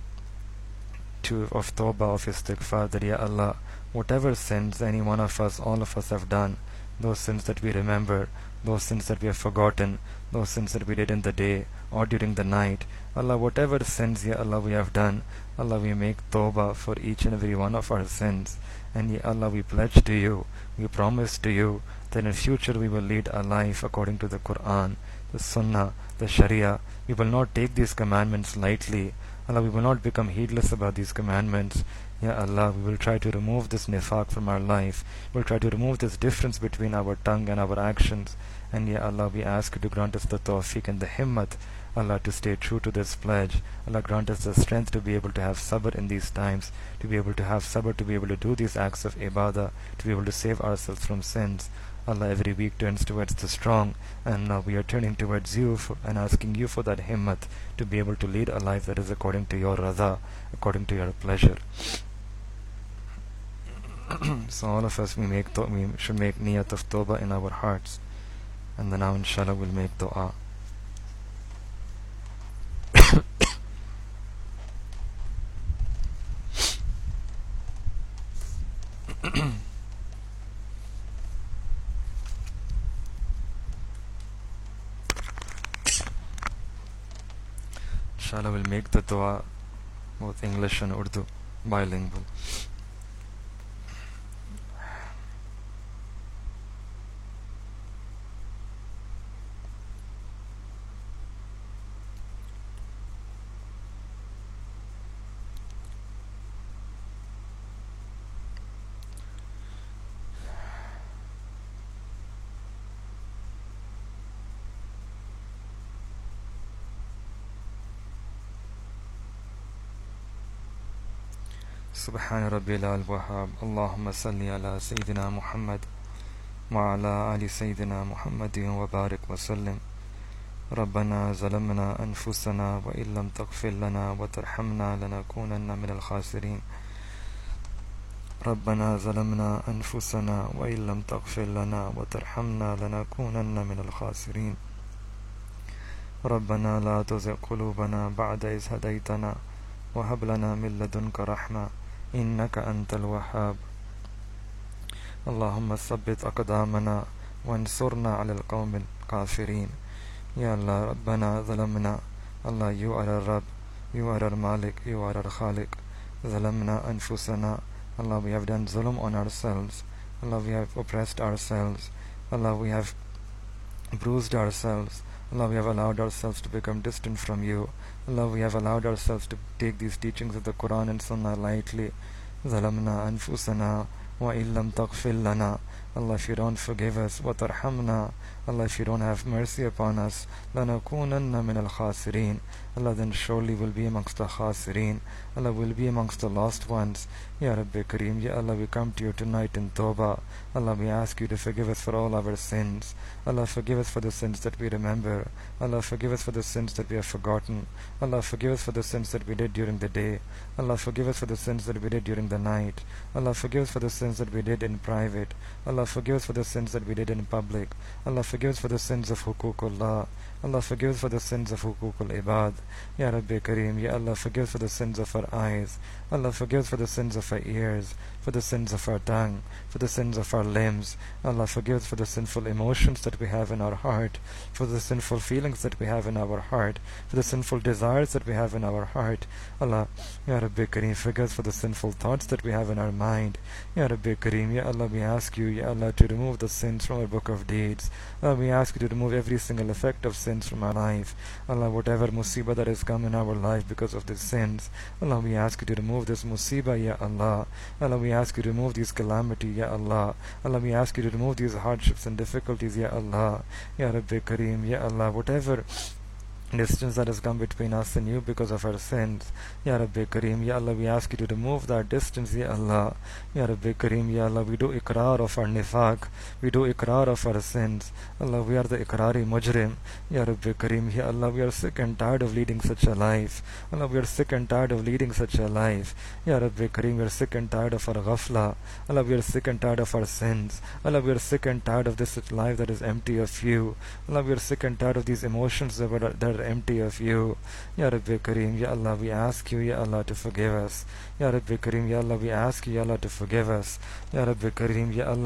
Speaker 1: to of tawbah, of istighfar, that Ya Allah, whatever sins any one of us, all of us have done, those sins that we remember, those sins that we have forgotten, those sins that we did in the day or during the night, Allah, whatever sins, Ya Allah, we have done, Allah, we make tawbah for each and every one of our sins. And Ya Allah, we pledge to you, we promise to you that in future we will lead a life according to the Quran, the Sunnah, the Sharia. We will not take these commandments lightly. Allah, we will not become heedless about these commandments. Ya Allah, we will try to remove this nifaq from our life. We'll try to remove this difference between our tongue and our actions. And Ya Allah, we ask you to grant us the tawfiq and the himmat, Allah, to stay true to this pledge. Allah, grant us the strength to be able to have sabr in these times, to be able to have sabr, to be able to do these acts of ibadah, to be able to save ourselves from sins. Allah, every week turns towards the strong, and now we are turning towards you for, and asking you for that himmat to be able to lead a life that is according to your radha, according to your pleasure. So all of us, we make to- we should make niyat of tawbah in our hearts, and then now inshallah we'll make dua. Inshallah we'll make the dua both English and Urdu, bilingual. سبحان ربي الوهاب اللهم صل على سيدنا محمد وعلى آل سيدنا محمد وبارك وسلم ربنا ظلمنا أنفسنا وإن لم تغفر لنا وترحمنا لنكونن من الخاسرين ربنا ظلمنا أنفسنا وإن لم تغفر لنا وترحمنا لنكونن من الخاسرين ربنا لا تزغ قلوبنا بعد إذ هديتنا وهب لنا من لدنك رحمة إنك أنت الوهاب اللهم ثبت أقدامنا وانصرنا على القوم الكافرين Ya Allah, Rabbana zalamna. Allah, you are our Rabb, you are our Malik, you are our Khaliq. Zalamna anfusana. Allah, we have done zulm on ourselves. Allah, we have oppressed ourselves. Allah, we have bruised ourselves. Allah, we have allowed ourselves to become distant from you. Allah, we have allowed ourselves to take these teachings of the Quran and Sunnah lightly. Zalamna anfusana wa illam taghfir lana. Allah, if you don't forgive us, wa tarhamna. Allah, if you don't have mercy upon us, lanakunanna min al-khasirin. Allah, then surely will be amongst the khasirin. Allah will be amongst the lost ones. Ya Rabbi Kareem, Ya Allah, we come to you tonight in Tawbah. Allah, we ask you to forgive us for all our sins. Allah, forgive us for the sins that we remember. Allah, forgive us for the sins that we have forgotten. Allah, forgive us for the sins that we did during the day. Allah, forgive us for the sins that we did during the night. Allah, forgive us for the sins that we did in private. Allah, forgive us for the sins that we did in public. Allah, forgive us for the sins of huququllah. Allah, forgive us for the sins of huququl ibad. Ya Rabbi Kareem, Ya Allah, forgive us for the sins of our eyes. Allah, forgive us for the sins of our ears, for the sins of our tongue, for the sins of our limbs. Allah, forgive us for the sinful emotions that we have in our heart, for the sinful feelings that we have in our heart, for the sinful desires that we have in our heart. Allah, Ya Rabbi Kareem, forgive us for the sinful thoughts that we have in our mind. Ya Rabbi Kareem, Ya Allah, we ask you, Ya Allah, to remove the sins from our book of deeds. Allah, we ask you to remove every single effect of sins from our life. Allah, whatever musibah that has come in our life because of these sins, Allah, we ask you to remove this musibah, Ya Allah. Allah, we ask you to remove these calamity, Ya Allah. Allah, we ask you to remove these hardships and difficulties, Ya Allah. Ya Rabbi Kareem, Ya Allah, whatever distance that has come between us and you because of our sins, Ya Rabbi Kareem, Ya Allah, we ask you to remove that distance, Ya Allah. Ya Rabbi Kareem, Ya Allah, we do ikrar of our nifaq, we do ikrar of our sins. Allah, we are the ikrari mujrim. Ya Rabbi Kareem, Ya Allah, we are sick and tired of leading such a life. Allah, we are sick and tired of leading such a life. Ya Rabbi Kareem, we are sick and tired of our ghafla. Allah, we are sick and tired of our sins. Allah, we are sick and tired of this life that is empty of you. Allah, we are sick and tired of these emotions that are, that are empty of you. Ya Rabbi Kareem, Ya Allah, we ask you, Ya Allah, to forgive us. Ya Rabbi Kareem, Ya Allah, we ask you, Ya Allah, to forgive us. Ya Rabbi Kareem, Ya Allah,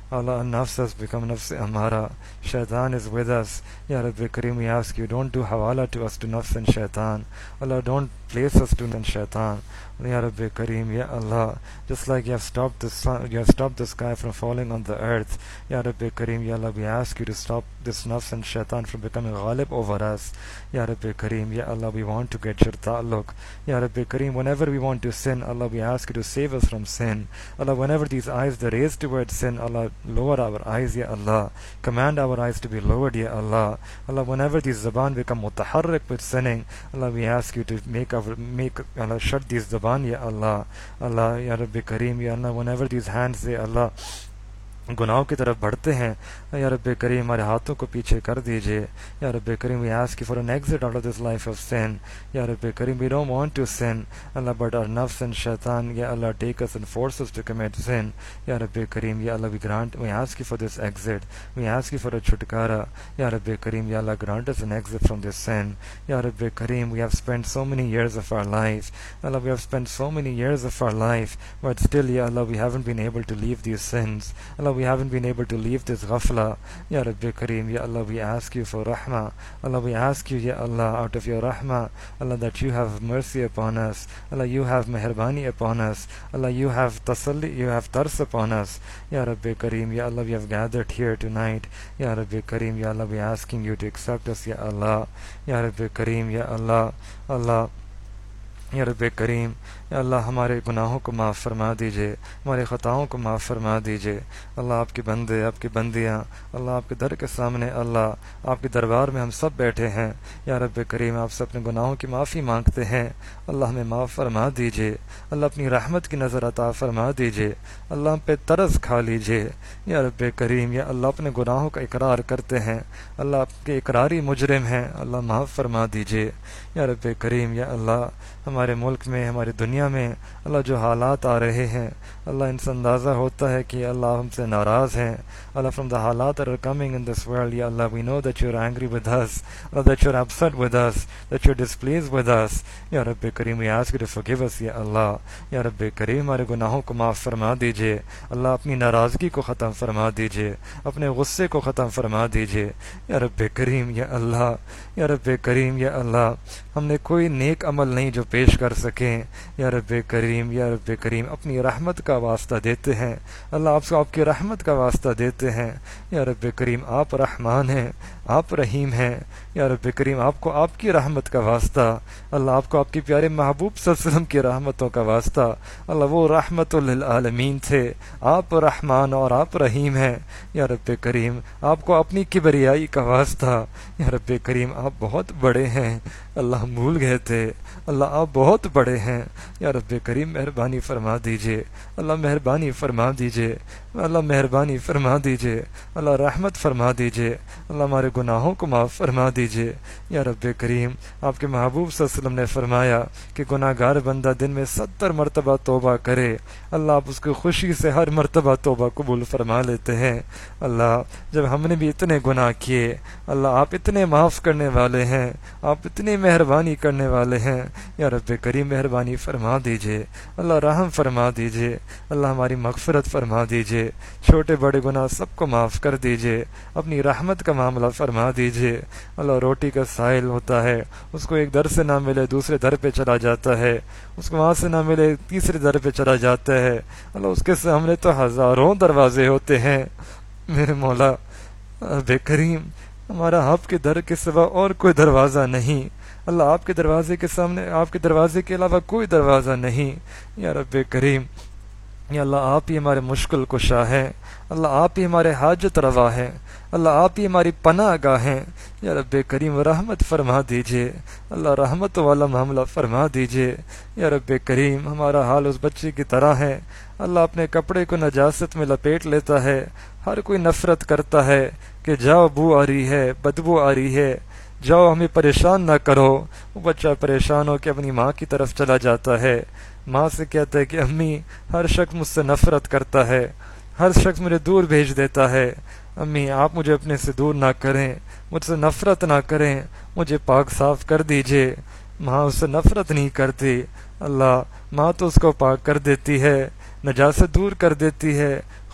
Speaker 1: Allah, nafs has become nafs amara. Shaitan is with us. Ya Rabbi Kareem, we ask you, don't do hawala to us to nafs and shaitan. Allah, don't place us to nafs and shaitan. Ya Rabbi Kareem, Ya Allah, just like you have stopped the sun, you have stopped the sky from falling on the earth. Ya Rabbi Kareem, Ya Allah, we ask you to stop this nafs and shaitan from becoming ghalib over us. Ya Rabbi Kareem, Ya Allah, we want to get your ta'alluq. Ya Rabbi Kareem, whenever we want to sin, Allah, we ask you to save us from sin. Allah, whenever these eyes are raised towards sin, Allah, lower our eyes, Ya Allah. Command our eyes to be lowered, Ya Allah. Allah, whenever these zaban become mutaharrik with sinning, Allah, we ask you to make our, make, Allah, shut these zaban, Ya Allah. Allah, Ya Rabbi Kareem, Ya Allah, whenever these hands say, Allah, گناہوں کی طرف بڑھتے ہیں, یا رب کریم ہمارے ہاتھوں کو پیچھے کر دیجئے. یا رب کریم, we ask you for an exit out of this life of sin. یا رب کریم, we don't want to sin, Allah, but our nafs and shaitan, Ya Allah, take us and force us to commit sin. Ya Rabbi Kareem, Ya Allah, we grant, we ask you for this exit. We ask you for a chutkara. Ya Rabbi Kareem, Ya Allah, grant us an exit from this sin. Ya Rabbi Kareem, we have spent so many years of our life. Allah, we have spent so many years of our life, but still, Ya Allah, we haven't been able to leave these sins. Allah, we haven't been able to leave this ghafla. Ya Rabbi Kareem, Ya Allah, we ask you for rahmah. Allah, we ask you, Ya Allah, out of your rahmah, Allah, that you have mercy upon us. Allah, you have meherbani upon us. Allah, you have tasalli, you have tars upon us. Ya Rabbi Kareem, Ya Allah, we have gathered here tonight. Ya Rabbi Kareem, Ya Allah, we are asking you to accept us, Ya Allah. Ya Rabbi Kareem, Ya Allah, Allah. یا رب کریم, یا اللہ, ہمارے گناہوں کو معاف فرما دیجئے, ہمارے خطاؤں کو معاف فرما دیجئے. اللہ, آپ کے بندے, آپ کی بندیاں, اللہ, آپ کے در کے سامنے, اللہ, آپ کے دربار میں ہم سب بیٹھے ہیں. یا رب کریم, آپ سے اپنے گناہوں کی معافی مانگتے ہیں. اللہ, ہمیں معاف فرما دیجئے. اللہ, اپنی رحمت کی نظر عطا فرما دیجئے. اللہ, ہم پہ ترس کھا لیجئے. یا رب کریم, یا اللہ, اپنے گناہوں کا اقرار کرتے ہیں. اللہ, آپ کے اقراری مجرم ہیں. اللہ, معاف فرما دیجئے. یا رب کریم, یا اللہ, ہمارے ملک میں, ہماری دنیا میں, اللہ, جو حالات آ رہے ہیں, اللہ, ان سے اندازہ ہوتا ہے کہ اللہ ہم سے ناراض ہیں. اللہ, from the حالات that are coming in this world, یا اللہ, we know that you're angry with us, Allah, that you're upset with us, that you're displeased with us. یا رب کریم, we ask you to forgive us, یا اللہ. یا رب کریم, ہمارے گناہوں کو معاف فرما دیجئے. اللہ, اپنی ناراضگی کو ختم فرما دیجئے, اپنے غصے کو ختم فرما دیجئے. یا رب کریم, یا اللہ. یا رب کریم, یا اللہ, ہم نے کوئی نیک عمل نہیں جو پیش کر سکیں. یا رب کریم, یا رب کریم, اپنی رحمت کا واسطہ دیتے ہیں. اللہ, آپ کو آپ کی رحمت کا واسطہ دیتے ہیں. یا رب کریم, آپ رحمان ہیں, آپ رحیم ہیں. یا رب کریم, آپ کو آپ کی رحمت کا واسطہ. اللہ, آپ کو آپ کے پیارے محبوب صلی اللہ علیہ وسلم کی رحمتوں کا واسطہ. اللہ, وہ رحمت للعالمین تھے, آپ رحمان اور آپ رحیم ہیں. یا رب کریم, آپ کو اپنی کبریائی کا واسطہ. یا رب کریم, آپ بہت بڑے ہیں. اللہ, ہم بھول گئے تھے. اللہ, آپ بہت بڑے ہیں. یا رب کریم, مہربانی فرما دیجئے. اللہ, مہربانی فرما دیجئے. اللہ, مہربانی فرما دیجئے. اللہ, رحمت فرما دیجئے. اللہ, ہمارے گناہوں کو معاف فرما دیجئے. یا رب کریم, آپ کے محبوب صلی اللہ علیہ وسلم نے فرمایا کہ گناہ گار بندہ دن میں ستر مرتبہ توبہ کرے, اللہ, آپ اس کو خوشی سے ہر مرتبہ توبہ قبول فرما لیتے ہیں. اللہ, جب ہم نے بھی اتنے گناہ کیے, اللہ, آپ اتنے معاف کرنے والے ہیں, آپ اتنی مہربانی کرنے والے ہیں. یا رب کریم, مہربانی فرما دیجئے. اللہ, رحم فرما دیجئے. اللہ, ہماری مغفرت فرما دیجئے. چھوٹے بڑے گناہ سب کو معاف کر دیجئے. اپنی رحمت کا معاملہ فرما دیجئے. اللہ, روٹی کا سائل ہوتا ہے, اس کو ایک در سے نہ ملے دوسرے در پہ چلا جاتا ہے, اس کو وہاں سے نہ ملے تیسرے در پہ چلا جاتا ہے. اللہ, اس کے سامنے تو ہزاروں دروازے ہوتے ہیں. میرے مولا بے کریم, ہمارا آپ کے در کے سوا اور کوئی دروازہ نہیں. اللہ, آپ کے دروازے کے سامنے, آپ کے دروازے کے علاوہ کوئی دروازہ نہیں. یا رب کریم, یا اللہ, آپ ہی ہمارے مشکل کشا ہیں. اللہ, آپ ہی ہمارے حاجت روا ہیں. اللہ, آپ ہی ہماری پناہ گاہ ہیں. یا رب کریم, رحمت فرما دیجئے. اللہ, رحمت والا معاملہ فرما دیجئے. یا رب کریم, ہمارا حال اس بچے کی طرح ہے. اللہ, اپنے کپڑے کو نجاست میں لپیٹ لیتا ہے. ہر کوئی نفرت کرتا ہے کہ جاؤ, بو آ رہی ہے, بدبو آ رہی ہے, جاؤ, ہمیں پریشان نہ کرو. وہ بچہ پریشان ہو کے اپنی ماں کی طرف چلا جاتا ہے. ماں سے کہتا ہے کہ امی, ہر شخص مجھ سے نفرت کرتا ہے, ہر شخص مجھے دور بھیج دیتا ہے. امی, آپ مجھے اپنے سے دور نہ کریں, مجھ سے نفرت نہ کریں, مجھے پاک صاف کر دیجئے. ماں اس سے نفرت نہیں کرتی. اللہ, ماں تو اس کو پاک کر دیتی ہے, نجاست دور کر دیتی ہے,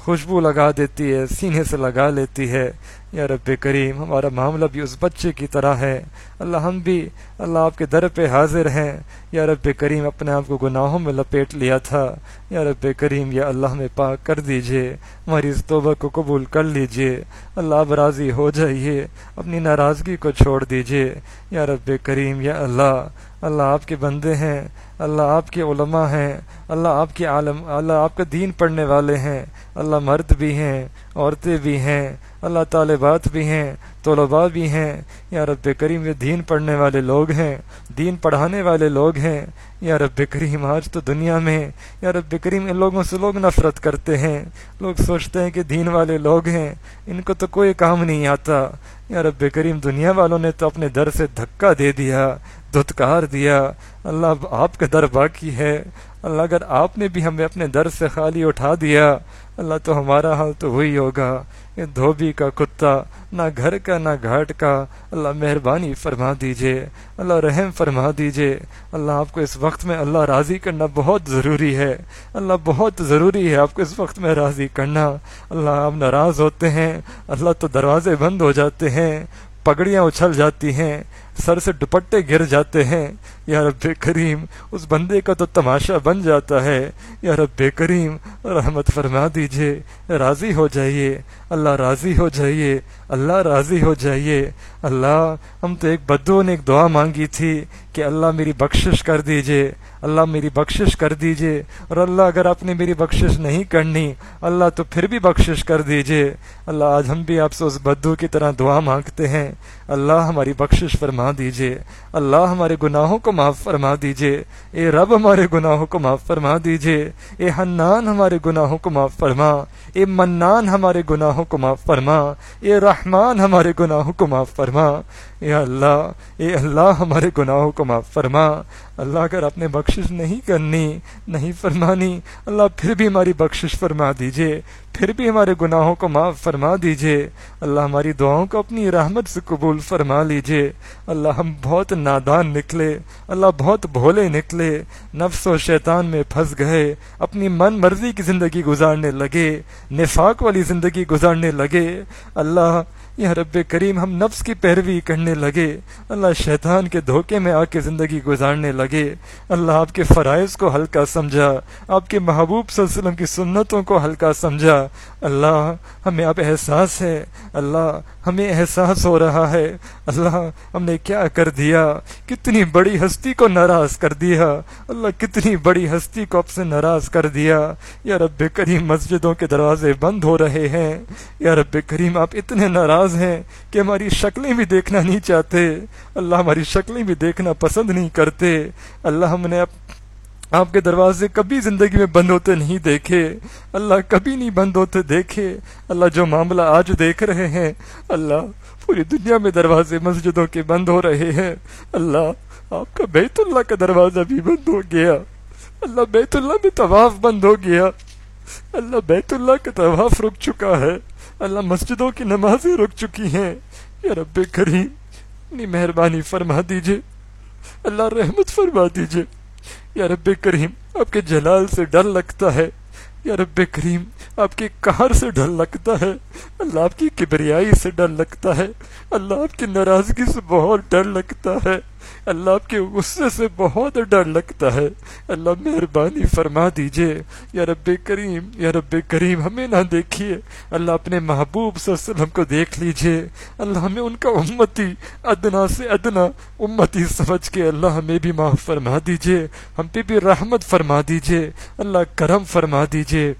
Speaker 1: خوشبو لگا دیتی ہے، سینے سے لگا لیتی ہے۔ یا رب کریم ہمارا معاملہ بھی اس بچے کی طرح ہے۔ اللہ ہم بھی اللہ آپ کے در پہ حاضر ہیں۔ یا رب کریم اپنے آپ کو گناہوں میں لپیٹ لیا تھا۔ یا رب کریم یا اللہ ہمیں پاک کر دیجئے، ہماری اس توبہ کو قبول کر لیجئے۔ اللہ آپ راضی ہو جائیے، اپنی ناراضگی کو چھوڑ دیجئے۔ یا رب کریم یا اللہ اللہ آپ کے بندے ہیں، اللہ آپ کے علماء ہیں، اللہ آپ کے عالم اللہ آپ کا دین پڑھنے والے ہیں، اللہ مرد بھی ہیں، عورتیں بھی ہیں، اللہ طالبات بھی ہیں، طلباء بھی ہیں۔ یا رب کریم یہ دین پڑھنے والے لوگ ہیں، دین پڑھانے والے لوگ ہیں۔ یا رب کریم آج تو دنیا میں یا رب کریم ان لوگوں سے لوگ نفرت کرتے ہیں، لوگ سوچتے ہیں کہ دین والے لوگ ہیں، ان کو تو کوئی کام نہیں آتا۔ یا رب کریم دنیا والوں نے تو اپنے در سے دھکا دے دیا، دھتکار دیا۔ اللہ آپ کا در باقی ہے۔ اللہ اگر آپ نے بھی ہمیں اپنے در سے خالی اٹھا دیا اللہ تو ہمارا حال تو وہی ہوگا، یہ دھوبی کا کتا، نہ گھر کا نہ گھاٹ کا۔ اللہ مہربانی فرما دیجئے، اللہ رحم فرما دیجئے۔ اللہ آپ کو اس وقت میں اللہ راضی کرنا بہت ضروری ہے، اللہ بہت ضروری ہے آپ کو اس وقت میں راضی کرنا۔ اللہ آپ ناراض ہوتے ہیں اللہ تو دروازے بند ہو جاتے ہیں، پگڑیاں اچھل جاتی ہیں، سر سے دوپٹے گر جاتے ہیں۔ یا رب کریم اس بندے کا تو تماشا بن جاتا ہے۔ یا رب کریم رحمت فرما دیجئے، راضی ہو جائیے، اللہ راضی ہو جائیے، اللہ راضی ہو جائیے۔ اللہ ہم تو ایک بدو نے ایک دعا مانگی تھی کہ اللہ میری بخشش کر دیجئے، اللہ میری بخشش کر دیجئے، اور اللہ اگر آپ نے میری بخشش نہیں کرنی اللہ تو پھر بھی بخشش کر دیجئے۔ اللہ آج ہم بھی آپ سے اس بدو کی طرح دعا مانگتے ہیں، اللہ ہماری بخشش فرما دیجئے، اللہ ہمارے گناہوں کو معاف فرما دیجئے، اے رب ہمارے گناہوں کو معاف فرما دیجئے، اے حنان ہمارے گناہوں کو معاف فرما، اے منان ہمارے گناہوں کو معاف فرما، اے رحمان ہمارے گناہوں کو معاف فرما۔ اے اللہ اے اللہ ہمارے گناہوں کو معاف فرما۔ اللہ اگر آپ نے بخشش نہیں کرنی نہیں فرمانی اللہ پھر بھی ہماری بخشش فرما دیجئے، پھر بھی ہمارے گناہوں کو معاف فرما دیجئے۔ اللہ ہماری دعاؤں کو اپنی رحمت سے قبول فرما لیجئے۔ اللہ ہم بہت نادان نکلے، اللہ بہت بھولے نکلے، نفس و شیطان میں پھنس گئے، اپنی من مرضی کی زندگی گزارنے لگے، نفاق والی زندگی گزارنے لگے۔ اللہ یا رب کریم ہم نفس کی پیروی کرنے لگے، اللہ شیطان کے دھوکے میں آ کے زندگی گزارنے لگے۔ اللہ آپ کے فرائض کو ہلکا سمجھا، آپ کے محبوب صلی اللہ علیہ وسلم کی سنتوں کو ہلکا سمجھا۔ اللہ ہمیں اب احساس ہے، اللہ ہمیں احساس ہو رہا ہے اللہ ہم نے کیا کر دیا، کتنی بڑی ہستی کو ناراض کر دیا، اللہ کتنی بڑی ہستی کو اب سے ناراض کر دیا۔ یا رب کریم مسجدوں کے دروازے بند ہو رہے ہیں، یا رب کریم آپ اتنے ناراض ہیں کہ ہماری شکلیں بھی دیکھنا نہیں چاہتے، اللہ ہماری شکلیں بھی دیکھنا پسند نہیں کرتے۔ اللہ ہم نے اب آپ کے دروازے کبھی زندگی میں بند ہوتے نہیں دیکھے، اللہ کبھی نہیں بند ہوتے دیکھے۔ اللہ جو معاملہ آج دیکھ رہے ہیں اللہ پوری دنیا میں دروازے مسجدوں کے بند ہو رہے ہیں، اللہ آپ کا بیت اللہ کا دروازہ بھی بند ہو گیا، اللہ بیت اللہ میں طواف بند ہو گیا، اللہ بیت اللہ کا طواف رک چکا ہے، اللہ مسجدوں کی نمازیں رک چکی ہیں۔ یا رب کریم اپنی مہربانی فرما دیجئے، اللہ رحمت فرما دیجئے۔ یا رب کریم آپ کے جلال سے ڈر لگتا ہے، یا رب کریم آپ کی قہر سے ڈر لگتا ہے، اللہ آپ کی کبریائی سے ڈر لگتا ہے، اللہ آپ کی ناراضگی سے بہت ڈر لگتا ہے، اللہ آپ کے غصے سے بہت ڈر لگتا ہے۔ اللہ مہربانی فرما دیجئے، یا رب کریم یا رب کریم ہمیں نہ دیکھیے، اللہ اپنے محبوب صلی اللہ علیہ وسلم کو دیکھ لیجئے، اللہ ہمیں ان کا امتی ادنا سے ادنا امتی سمجھ کے اللہ ہمیں بھی معاف فرما دیجئے، ہم پہ بھی رحمت فرما دیجئے، اللہ کرم فرما دیجئے۔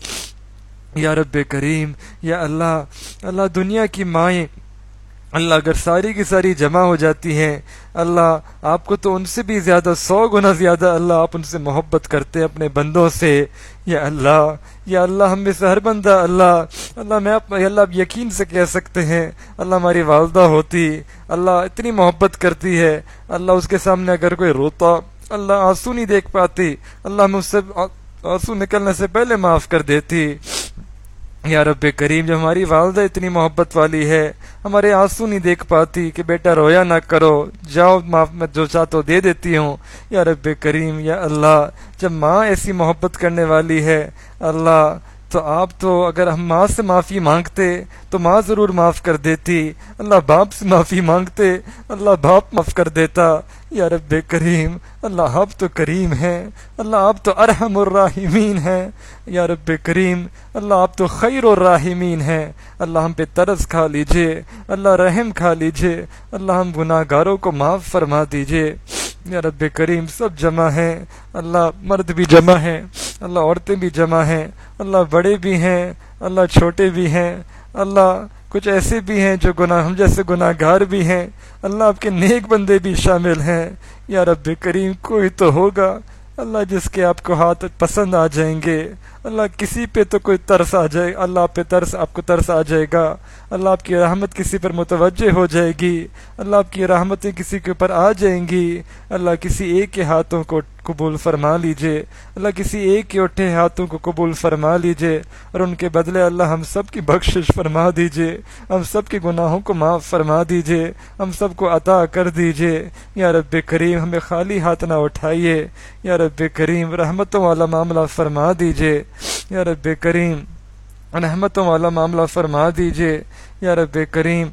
Speaker 1: یا رب کریم یا اللہ اللہ دنیا کی مائیں اللہ اگر ساری کی ساری جمع ہو جاتی ہیں اللہ آپ کو تو ان سے بھی زیادہ سو گنا زیادہ اللہ آپ ان سے محبت کرتے ہیں اپنے بندوں سے۔ یا اللہ یا اللہ ہم میں سے ہر بندہ اللہ اللہ میں آپ اللہ آپ یقین سے کہہ سکتے ہیں اللہ ہماری والدہ ہوتی اللہ اتنی محبت کرتی ہے، اللہ اس کے سامنے اگر کوئی روتا اللہ آنسو نہیں دیکھ پاتی، اللہ ہمیں اس سے آنسو نکلنے سے پہلے معاف کر دیتی۔ یا رب کریم جب ہماری والدہ اتنی محبت والی ہے ہمارے آنسو نہیں دیکھ پاتی کہ بیٹا رویا نہ کرو، جاؤ معاف میں جو چاہتا ہوں دے دیتی ہوں۔ یا رب کریم یا اللہ جب ماں ایسی محبت کرنے والی ہے اللہ تو آپ تو اگر ہم ماں سے معافی مانگتے تو ماں ضرور معاف کر دیتی، اللہ باپ سے معافی مانگتے اللہ باپ معاف کر دیتا۔ یا رب کریم اللہ آپ تو کریم ہیں، اللہ آپ تو ارحم الراحمین ہیں، یا رب کریم اللہ آپ تو خیر الراحمین ہیں، اللہ ہم پہ ترس کھا لیجئے، اللہ رحم کھا لیجئے، اللہ ہم گناہ گاروں کو معاف فرما دیجئے۔ یا رب کریم سب جمع ہیں، اللہ مرد بھی جمع ہیں، اللہ عورتیں بھی جمع ہیں، اللہ بڑے بھی ہیں، اللہ چھوٹے بھی ہیں، اللہ کچھ ایسے بھی ہیں جو گناہ ہم جیسے گناہ گار بھی ہیں، اللہ آپ کے نیک بندے بھی شامل ہیں۔ یا رب کریم کوئی تو ہوگا اللہ جس کے آپ کو ہاتھ پسند آ جائیں گے، اللہ کسی پہ تو کوئی ترس آ جائے، اللہ آپ پہ ترس آپ کو ترس آ جائے گا، اللہ آپ کی رحمت کسی پر متوجہ ہو جائے گی، اللہ آپ کی رحمتیں کسی کے اوپر آ جائیں گی، اللہ کسی ایک کے ہاتھوں کو قبول فرما لیجئے، اللہ کسی ایک کے اٹھے ہاتھوں کو قبول فرما لیجئے، اور ان کے بدلے اللہ ہم سب کی بخشش فرما دیجئے، ہم سب کے گناہوں کو معاف فرما دیجئے، ہم سب کو عطا کر دیجئے۔ یا رب کریم ہمیں خالی ہاتھ نہ اٹھائیے، یا رب کریم رحمتوں والا معاملہ فرما دیجئے، یا رب کریم رحمتوں والا معاملہ فرما دیجئے، یا رب کریم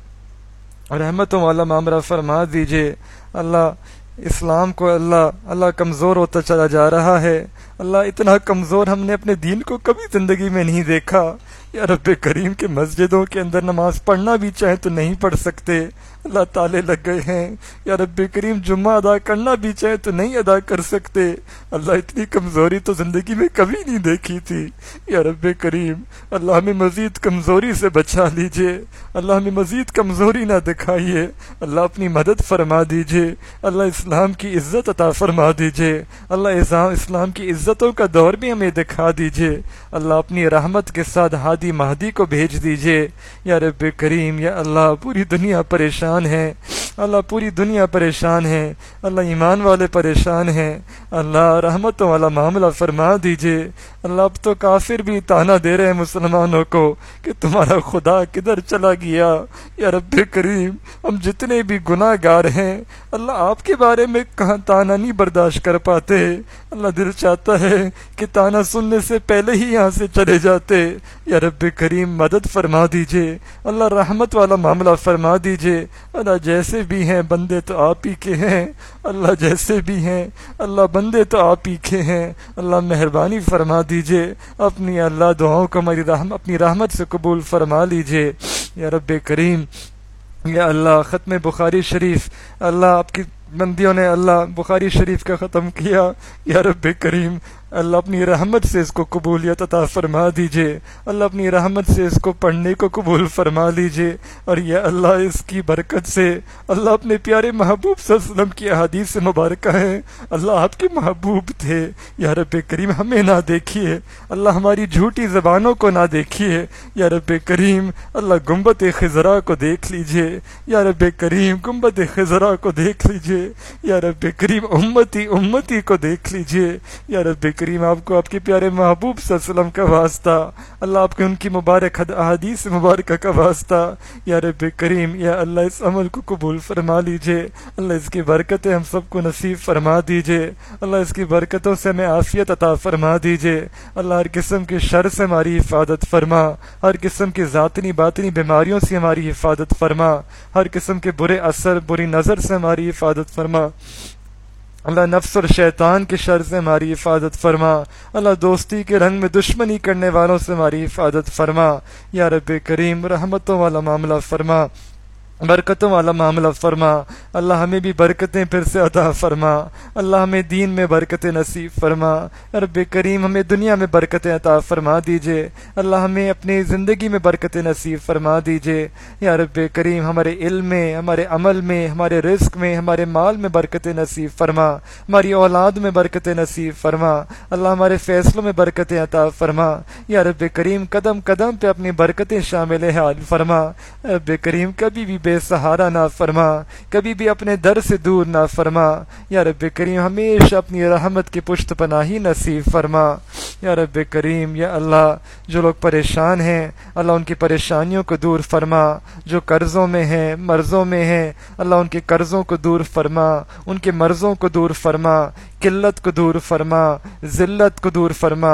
Speaker 1: رحمتوں والا معاملہ فرما دیجئے۔ اللہ اسلام کو اللہ اللہ کمزور ہوتا چلا جا رہا ہے، اللہ اتنا کمزور ہم نے اپنے دین کو کبھی زندگی میں نہیں دیکھا۔ یا رب کریم کے مسجدوں کے اندر نماز پڑھنا بھی چاہیں تو نہیں پڑھ سکتے، اللہ تالے لگ گئے ہیں۔ یا رب کریم جمعہ ادا کرنا بھی چاہیں تو نہیں ادا کر سکتے، اللہ اتنی کمزوری تو زندگی میں کبھی نہیں دیکھی تھی۔ یا رب کریم اللہ ہمیں مزید کمزوری سے بچا لیجئے، اللہ ہمیں مزید کمزوری نہ دکھائیے، اللہ اپنی مدد فرما دیجئے، اللہ اسلام کی عزت عطا فرما دیجئے، اللہ اسلام کی عزتوں کا دور بھی ہمیں دکھا دیجئے، اللہ اپنی رحمت کے ساتھ ہادی مہدی کو بھیج دیجئے۔ یا رب کریم یا اللہ پوری دنیا پریشان ہے، اللہ پوری دنیا پریشان ہے، اللہ ایمان والے پریشان ہیں، اللہ رحمتوں والا معاملہ فرما دیجئے۔ اللہ اب تو کافر بھی تانا دے رہے ہیں مسلمانوں کو کہ تمہارا خدا کدھر چلا گیا۔ یا رب کریم ہم جتنے بھی گناہ گار ہیں اللہ آپ کے بارے میں کہاں تانا نہیں برداشت کر پاتے، اللہ دل چاہتا ہے کہ تانا سننے سے پہلے ہی یہاں سے چلے جاتے۔ یا رب کریم مدد فرما دیجئے، اللہ رحمت والا معاملہ فرما دیجئے۔ اللہ جیسے بھی ہیں بندے تو آپ ہی کے ہیں، اللہ جیسے بھی ہیں اللہ بندے تو آپ ہی کے ہیں، اللہ مہربانی فرما دیجئے، اپنی اللہ دعاؤں کو ہماری رحم اپنی رحمت سے قبول فرما لیجئے۔ یا رب کریم یا اللہ ختم بخاری شریف اللہ آپ کی بندیوں نے اللہ بخاری شریف کا ختم کیا، یا رب کریم اللہ اپنی رحمت سے اس کو قبولیت عطا فرما دیجئے، اللہ اپنی رحمت سے اس کو پڑھنے کو قبول فرما لیجئے، اور یا اللہ اس کی برکت سے اللہ اپنے پیارے محبوب صلی اللہ علیہ وسلم کی احادیث سے مبارکہ ہیں، اللہ آپ کے محبوب تھے۔ یا رب کریم ہمیں نہ دیکھیے، اللہ ہماری جھوٹی زبانوں کو نہ دیکھیے، یا رب کریم اللہ گنبد خضرا کو دیکھ لیجئے، یا رب کریم گنبد خضرا کو دیکھ لیجئے، یا رب کریم امتی امتی کو دیکھ لیجئے، یا رب کریم آپ کو آپ کے پیارے محبوب صلی اللہ علیہ وسلم کا واسطہ، اللہ آپ کے ان کی مبارک احادیث مبارکہ کا واسطہ، یا رب کریم یا اللہ اس عمل کو قبول فرما لیجئے، اللہ اس کی برکتیں ہم سب کو نصیب فرما دیجئے، اللہ اس کی برکتوں سے ہمیں عافیت عطا فرما دیجئے، اللہ ہر قسم کے شر سے ہماری حفاظت فرما، ہر قسم کی ذاتنی باطنی بیماریوں سے ہماری حفاظت فرما، ہر قسم کے برے اثر بری نظر سے ہماری حفاظت فرما، اللہ نفس اور شیطان کے شر سے ہماری حفاظت فرما، اللہ دوستی کے رنگ میں دشمنی کرنے والوں سے ہماری حفاظت فرما، یا رب کریم رحمتوں والا معاملہ فرما، برکتوں والا معاملہ فرما، اللہ ہمیں بھی برکتیں پھر سے عطا فرما، اللہ ہمیں دین میں برکتیں نصیب فرما، رب کریم ہمیں دنیا میں برکتیں عطا فرما دیجئے، اللہ ہمیں اپنی زندگی میں برکتیں نصیب فرما دیجئے، یا رب کریم ہمارے علم میں ہمارے عمل میں ہمارے رزق میں ہمارے مال میں برکتیں نصیب فرما، ہماری اولاد میں برکتیں نصیب فرما، اللہ ہمارے فیصلوں میں برکتیں عطا فرما، یا رب کریم قدم قدم پہ اپنی برکتیں شامل حال فرما، رب کریم کبھی بھی بے سہارا نہ فرما، کبھی بھی اپنے در سے دور نہ فرما، یا رب کریم ہمیشہ اپنی رحمت کی پشت پناہی نصیب فرما، یا رب کریم یا اللہ جو لوگ پریشان ہیں اللہ ان کی پریشانیوں کو دور فرما، جو قرضوں میں ہیں مرضوں میں ہیں اللہ ان کے قرضوں کو دور فرما، ان کے مرضوں کو دور فرما، قلت کو دور فرما، ذلت کو دور فرما،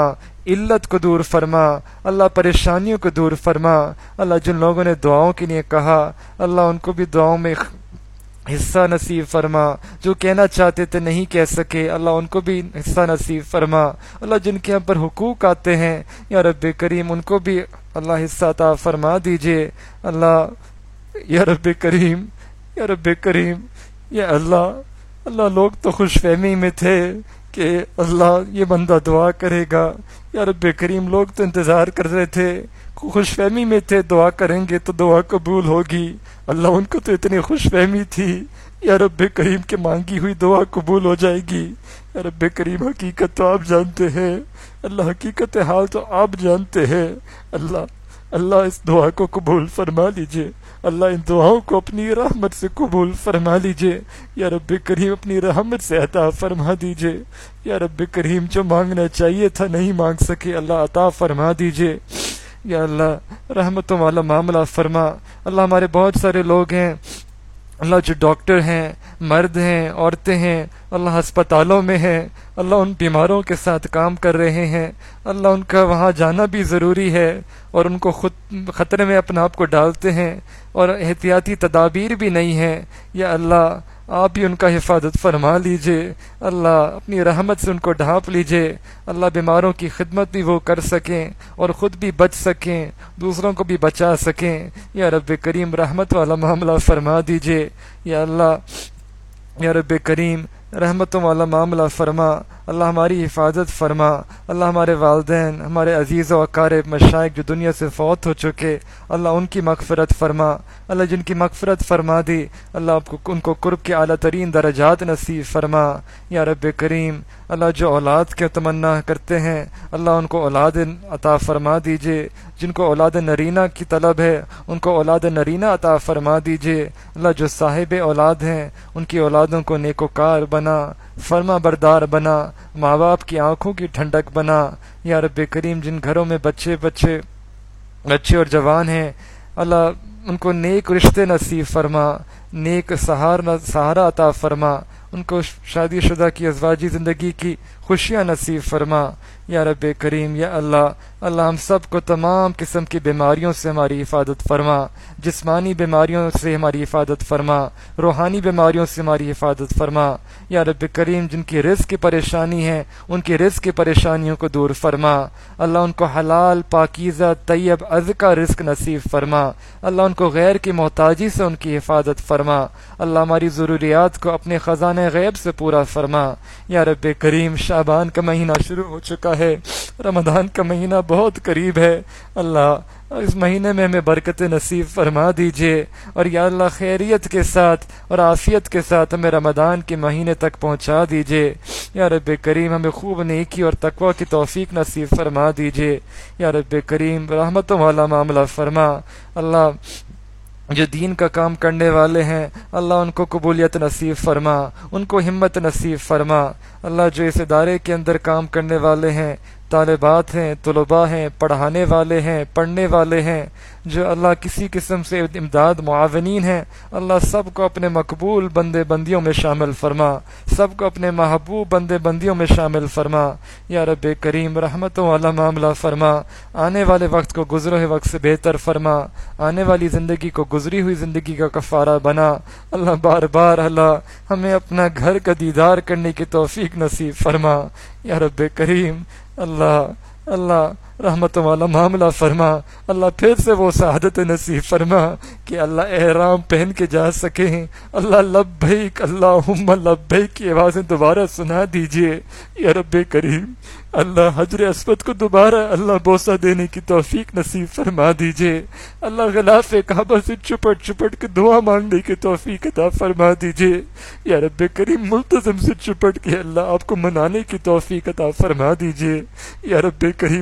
Speaker 1: علت کو دور فرما، اللہ پریشانیوں کو دور فرما۔ اللہ جن لوگوں نے دعاؤں کے لیے کہا اللہ ان کو بھی دعاؤں میں حصہ نصیب فرما، جو کہنا چاہتے تھے نہیں کہہ سکے اللہ ان کو بھی حصہ نصیب فرما۔ اللہ جن کے ہم پر حقوق آتے ہیں یا رب کریم ان کو بھی اللہ حصہ عطا فرما دیجئے۔ اللہ یا رب کریم یا رب کریم یا اللہ اللہ لوگ تو خوش فہمی میں تھے کہ اللہ یہ بندہ دعا کرے گا، یا رب کریم لوگ تو انتظار کر رہے تھے، خوش فہمی میں تھے دعا کریں گے تو دعا قبول ہوگی۔ اللہ ان کو تو اتنی خوش فہمی تھی یا رب کریم کہ مانگی ہوئی دعا قبول ہو جائے گی۔ یا رب کریم حقیقت تو آپ جانتے ہیں، اللہ حقیقت حال تو آپ جانتے ہیں۔ اللہ اللہ اس دعا کو قبول فرما لیجئے، اللہ ان دعاؤں کو اپنی رحمت سے قبول فرما لیجئے، یا رب کریم اپنی رحمت سے عطا فرما دیجئے۔ یا رب کریم جو مانگنا چاہیے تھا نہیں مانگ سکے اللہ عطا فرما دیجئے۔ یا اللہ رحمتوں والا معاملہ فرما۔ اللہ ہمارے بہت سارے لوگ ہیں اللہ جو ڈاکٹر ہیں، مرد ہیں، عورتیں ہیں، اللہ ہسپتالوں میں ہیں، اللہ ان بیماروں کے ساتھ کام کر رہے ہیں، اللہ ان کا وہاں جانا بھی ضروری ہے اور ان کو خود خطرے میں اپنا آپ کو ڈالتے ہیں اور احتیاطی تدابیر بھی نہیں ہیں۔ یا اللہ آپ بھی ان کا حفاظت فرما لیجئے، اللہ اپنی رحمت سے ان کو ڈھانپ لیجئے، اللہ بیماروں کی خدمت بھی وہ کر سکیں اور خود بھی بچ سکیں، دوسروں کو بھی بچا سکیں۔ یا رب کریم رحمت والا معاملہ فرما دیجئے۔ یا اللہ یا رب کریم رحمتوں والا معاملہ فرما، اللہ ہماری حفاظت فرما، اللہ ہمارے والدین، ہمارے عزیز و اقارب مشائخ جو دنیا سے فوت ہو چکے اللہ ان کی مغفرت فرما، اللہ جن کی مغفرت فرما دی اللہ آپ کو ان کو قرب کے اعلیٰ ترین درجات نصیب فرما۔ یا رب کریم اللہ جو اولاد کے تمنا کرتے ہیں اللہ ان کو اولاد عطا فرما دیجئے، جن کو اولاد نرینہ کی طلب ہے ان کو اولاد نرینہ عطا فرما دیجئے، اللہ جو صاحب اولاد ہیں ان کی اولادوں کو نیکوکار بنا، فرما بردار بنا، ماں باپ کی آنکھوں کی ٹھنڈک بنا۔ یا رب کریم جن گھروں میں بچے بچے بچے اور جوان ہیں اللہ ان کو نیک رشتے نصیب فرما، نیک سہارا سہارا عطا فرما، ان کو شادی شدہ کی ازواجی زندگی کی خوشیاں نصیب فرما۔ یا رب کریم یا اللہ اللہ ہم سب کو تمام قسم کی بیماریوں سے ہماری حفاظت فرما، جسمانی بیماریوں سے ہماری حفاظت فرما، روحانی بیماریوں سے ہماری حفاظت فرما۔ یا رب کریم جن کی رزق کی پریشانی ہے ان کی رزق کی پریشانیوں کو دور فرما، اللہ ان کو حلال پاکیزہ طیب ازکا رزق نصیب فرما، اللہ ان کو غیر کی محتاجی سے ان کی حفاظت فرما، اللہ ہماری ضروریات کو اپنے خزانے غیب سے پورا فرما۔ یا رب کریم شعبان کا مہینہ شروع ہو چکا ہے، رمضان کا مہینہ بہت قریب ہے، اللہ اس مہینے میں ہمیں برکت نصیب فرما دیجئے، اور یا اللہ خیریت کے ساتھ اور عافیت کے ساتھ ہمیں رمضان کے مہینے تک پہنچا دیجئے۔ یا رب کریم ہمیں خوب نیکی اور تقوی کی توفیق نصیب فرما دیجئے۔ یا رب کریم رحمتوں والا معاملہ فرما، اللہ جو دین کا کام کرنے والے ہیں اللہ ان کو قبولیت نصیب فرما، ان کو ہمت نصیب فرما، اللہ جو اس ادارے کے اندر کام کرنے والے ہیں، طالبات ہیں، طلباء ہیں، پڑھانے والے ہیں، پڑھنے والے ہیں، جو اللہ کسی قسم سے امداد معاونین ہیں اللہ سب کو اپنے مقبول بندے بندیوں میں شامل فرما، سب کو اپنے محبوب بندے بندیوں میں شامل فرما۔ یا رب کریم رحمتوں والا معاملہ فرما، آنے والے وقت کو گزرے ہوئے وقت سے بہتر فرما، آنے والی زندگی کو گزری ہوئی زندگی کا کفارہ بنا۔ اللہ بار بار اللہ ہمیں اپنا گھر کا دیدار کرنے کی توفیق نصیب فرما۔ یا رب کریم اللہ اللہ رحمتوں والا معاملہ فرما، اللہ پھر سے وہ سعادت نصیب فرما کہ اللہ احرام پہن کے جا سکیں، اللہ لبیک اللہم لبیک کی آوازیں دوبارہ سنا دیجئے۔ یا رب کریم اللہ حجر اسود کو دوبارہ اللہ بوسہ دینے کی توفیق نصیب فرما دیجئے، اللہ غلاف کعبہ سے چپٹ چپٹ کے دعا مانگنے کی توفیق عطا فرما دیجئے۔ یا رب کریم ملتزم سے چپٹ کے اللہ آپ کو منانے کی توفیق عطا فرما دیجئے۔ یا رب کریم آپ کی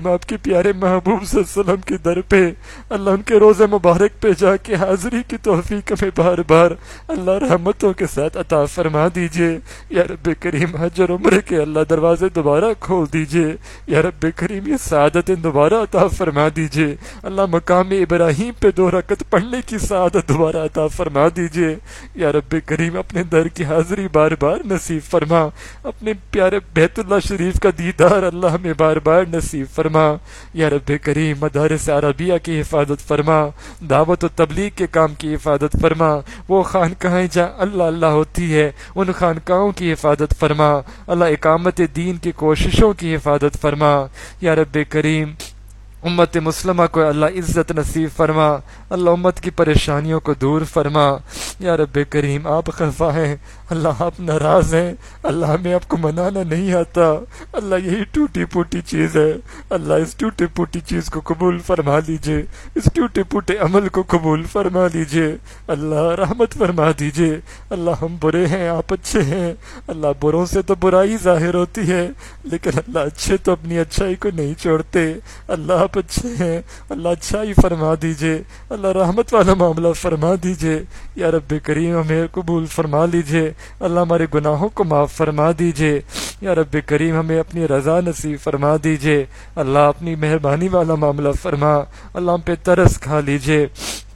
Speaker 1: پیارے محبوب صلی اللہ علیہ وسلم کے در پہ اللہ ان کے روزے مبارک پہ جا کے حاضری کی توفیق ہمیں بار بار اللہ رحمتوں کے ساتھ عطا فرما دیجئے یا رب کریم، حج اور عمرے کے اللہ دروازے دوبارہ کھول دیجئے یا رب کریم، یہ سعادتیں دوبارہ عطا فرما دیجئے اللہ، مقام ابراہیم پہ دو رکعت پڑھنے کی سعادت دوبارہ عطا فرما دیجئے یا رب کریم، اپنے در کی حاضری بار بار نصیب فرما، اپنے پیارے بیت اللہ شریف کا دیدار اللہ ہمیں بار بار نصیب فرما یا رب کریم، مدارس عربیہ کی حفاظت فرما، دعوت و تبلیغ کے کام کی حفاظت فرما، وہ خانقاہیں جہاں اللہ اللہ ہوتی ہے ان خانقاہوں کی حفاظت فرما اللہ، اقامت دین کی کوششوں کی حفاظت فرما یا رب کریم، امت مسلمہ کو اللہ عزت نصیب فرما اللہ، امت کی پریشانیوں کو دور فرما یا رب کریم، آپ خفا ہیں اللہ، آپ ناراض ہیں اللہ، ہمیں آپ کو منانا نہیں آتا اللہ، یہی ٹوٹی پوٹی چیز ہے اللہ، اس ٹوٹی پوٹی چیز کو قبول فرما لیجئے، اس ٹوٹے پوٹے عمل کو قبول فرما لیجئے اللہ، رحمت فرما دیجئے اللہ، ہم برے ہیں آپ اچھے ہیں اللہ، بروں سے تو برائی ظاہر ہوتی ہے لیکن اللہ اچھے تو اپنی اچھائی کو نہیں چھوڑتے اللہ، آپ اچھے ہیں اللہ، اچھائی فرما دیجئے اللہ، رحمت والا معاملہ فرما دیجئے یا رب کریم، ہمیں قبول فرما لیجئے اللہ، ہمارے گناہوں کو معاف فرما دیجئے یا رب کریم، ہمیں اپنی رضا نصیب فرما دیجئے اللہ، اپنی مہربانی والا معاملہ فرما اللہ، ہم پہ ترس کھا لیجئے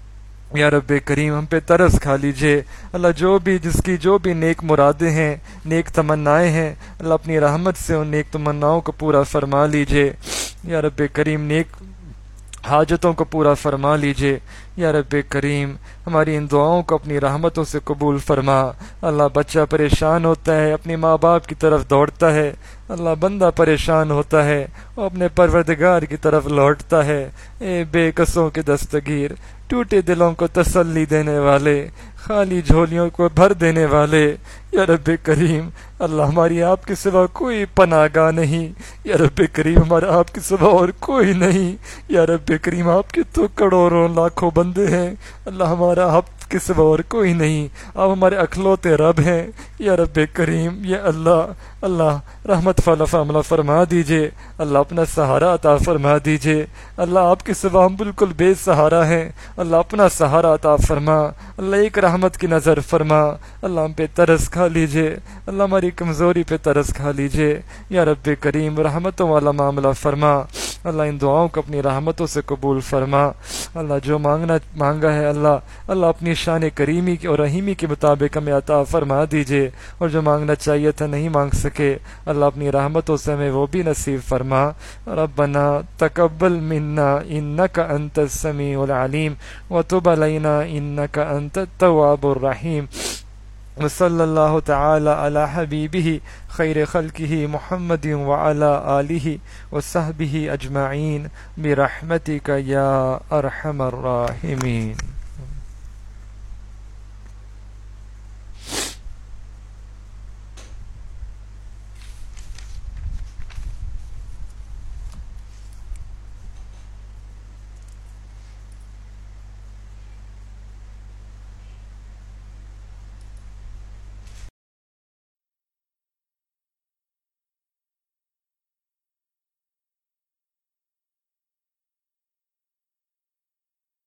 Speaker 1: یا رب کریم، ہم پہ ترس کھا لیجئے اللہ، جو بھی جس کی جو بھی نیک مرادیں ہیں، نیک تمنائیں ہیں اللہ، اپنی رحمت سے ان نیک تمناؤں کو پورا فرما لیجئے یا رب کریم، نیک حاجتوں کو پورا فرما لیجئے یا رب کریم، ہماری ان دعاؤں کو اپنی رحمتوں سے قبول فرما اللہ، بچہ پریشان ہوتا ہے اپنے ماں باپ کی طرف دوڑتا ہے اللہ، بندہ پریشان ہوتا ہے وہ اپنے پروردگار کی طرف لوٹتا ہے، اے بے کسوں کے دستگیر، ٹوٹے دلوں کو تسلی دینے والے، خالی جھولیوں کو بھر دینے والے یا رب کریم اللہ، ہماری آپ کے سوا کوئی پناہ گاہ نہیں یا رب کریم، ہمارا آپ کے سوا اور کوئی نہیں یا رب کریم، آپ کے تو کروڑوں لاکھوں بندے ہیں اللہ، ہمارا آپ کے سوا اور کوئی نہیں، آپ ہمارے اکلوتے رب ہیں یا رب کریم، یا اللہ اللہ رحمت والا معاملہ فرما دیجئے اللہ، اپنا سہارا عطا فرما دیجئے اللہ، آپ کے سوا ہم بالکل بے سہارا ہیں اللہ، اپنا سہارا عطا فرما اللہ، ایک رحمت کی نظر فرما اللہ، ہم پہ ترس کھا لیجئے اللہ، ہماری کمزوری پہ ترس کھا لیجئے یا رب کریم، رحمتوں والا معاملہ فرما اللہ، ان دعاؤں کو اپنی رحمتوں سے قبول فرما اللہ، جو مانگنا مانگا ہے اللہ اللہ اپنی شان کریمی اور رحیمی کے مطابق ہمیں عطا فرما دیجئے، اور جو مانگنا چاہیے تھا نہیں مانگ سکے اللہ، اپنی رحمتوں سے ہمیں وہ بھی نصیب فرما، ربنا تقبل منا انک انت السمیع العلیم وتب علینا انک انت التواب الرحیم، وصلی اللہ تعالی علی حبیبہ خیر خلقہ محمد وعلی آلہ وصحبہ اجمعین برحمتک یا ارحم الراحمین۔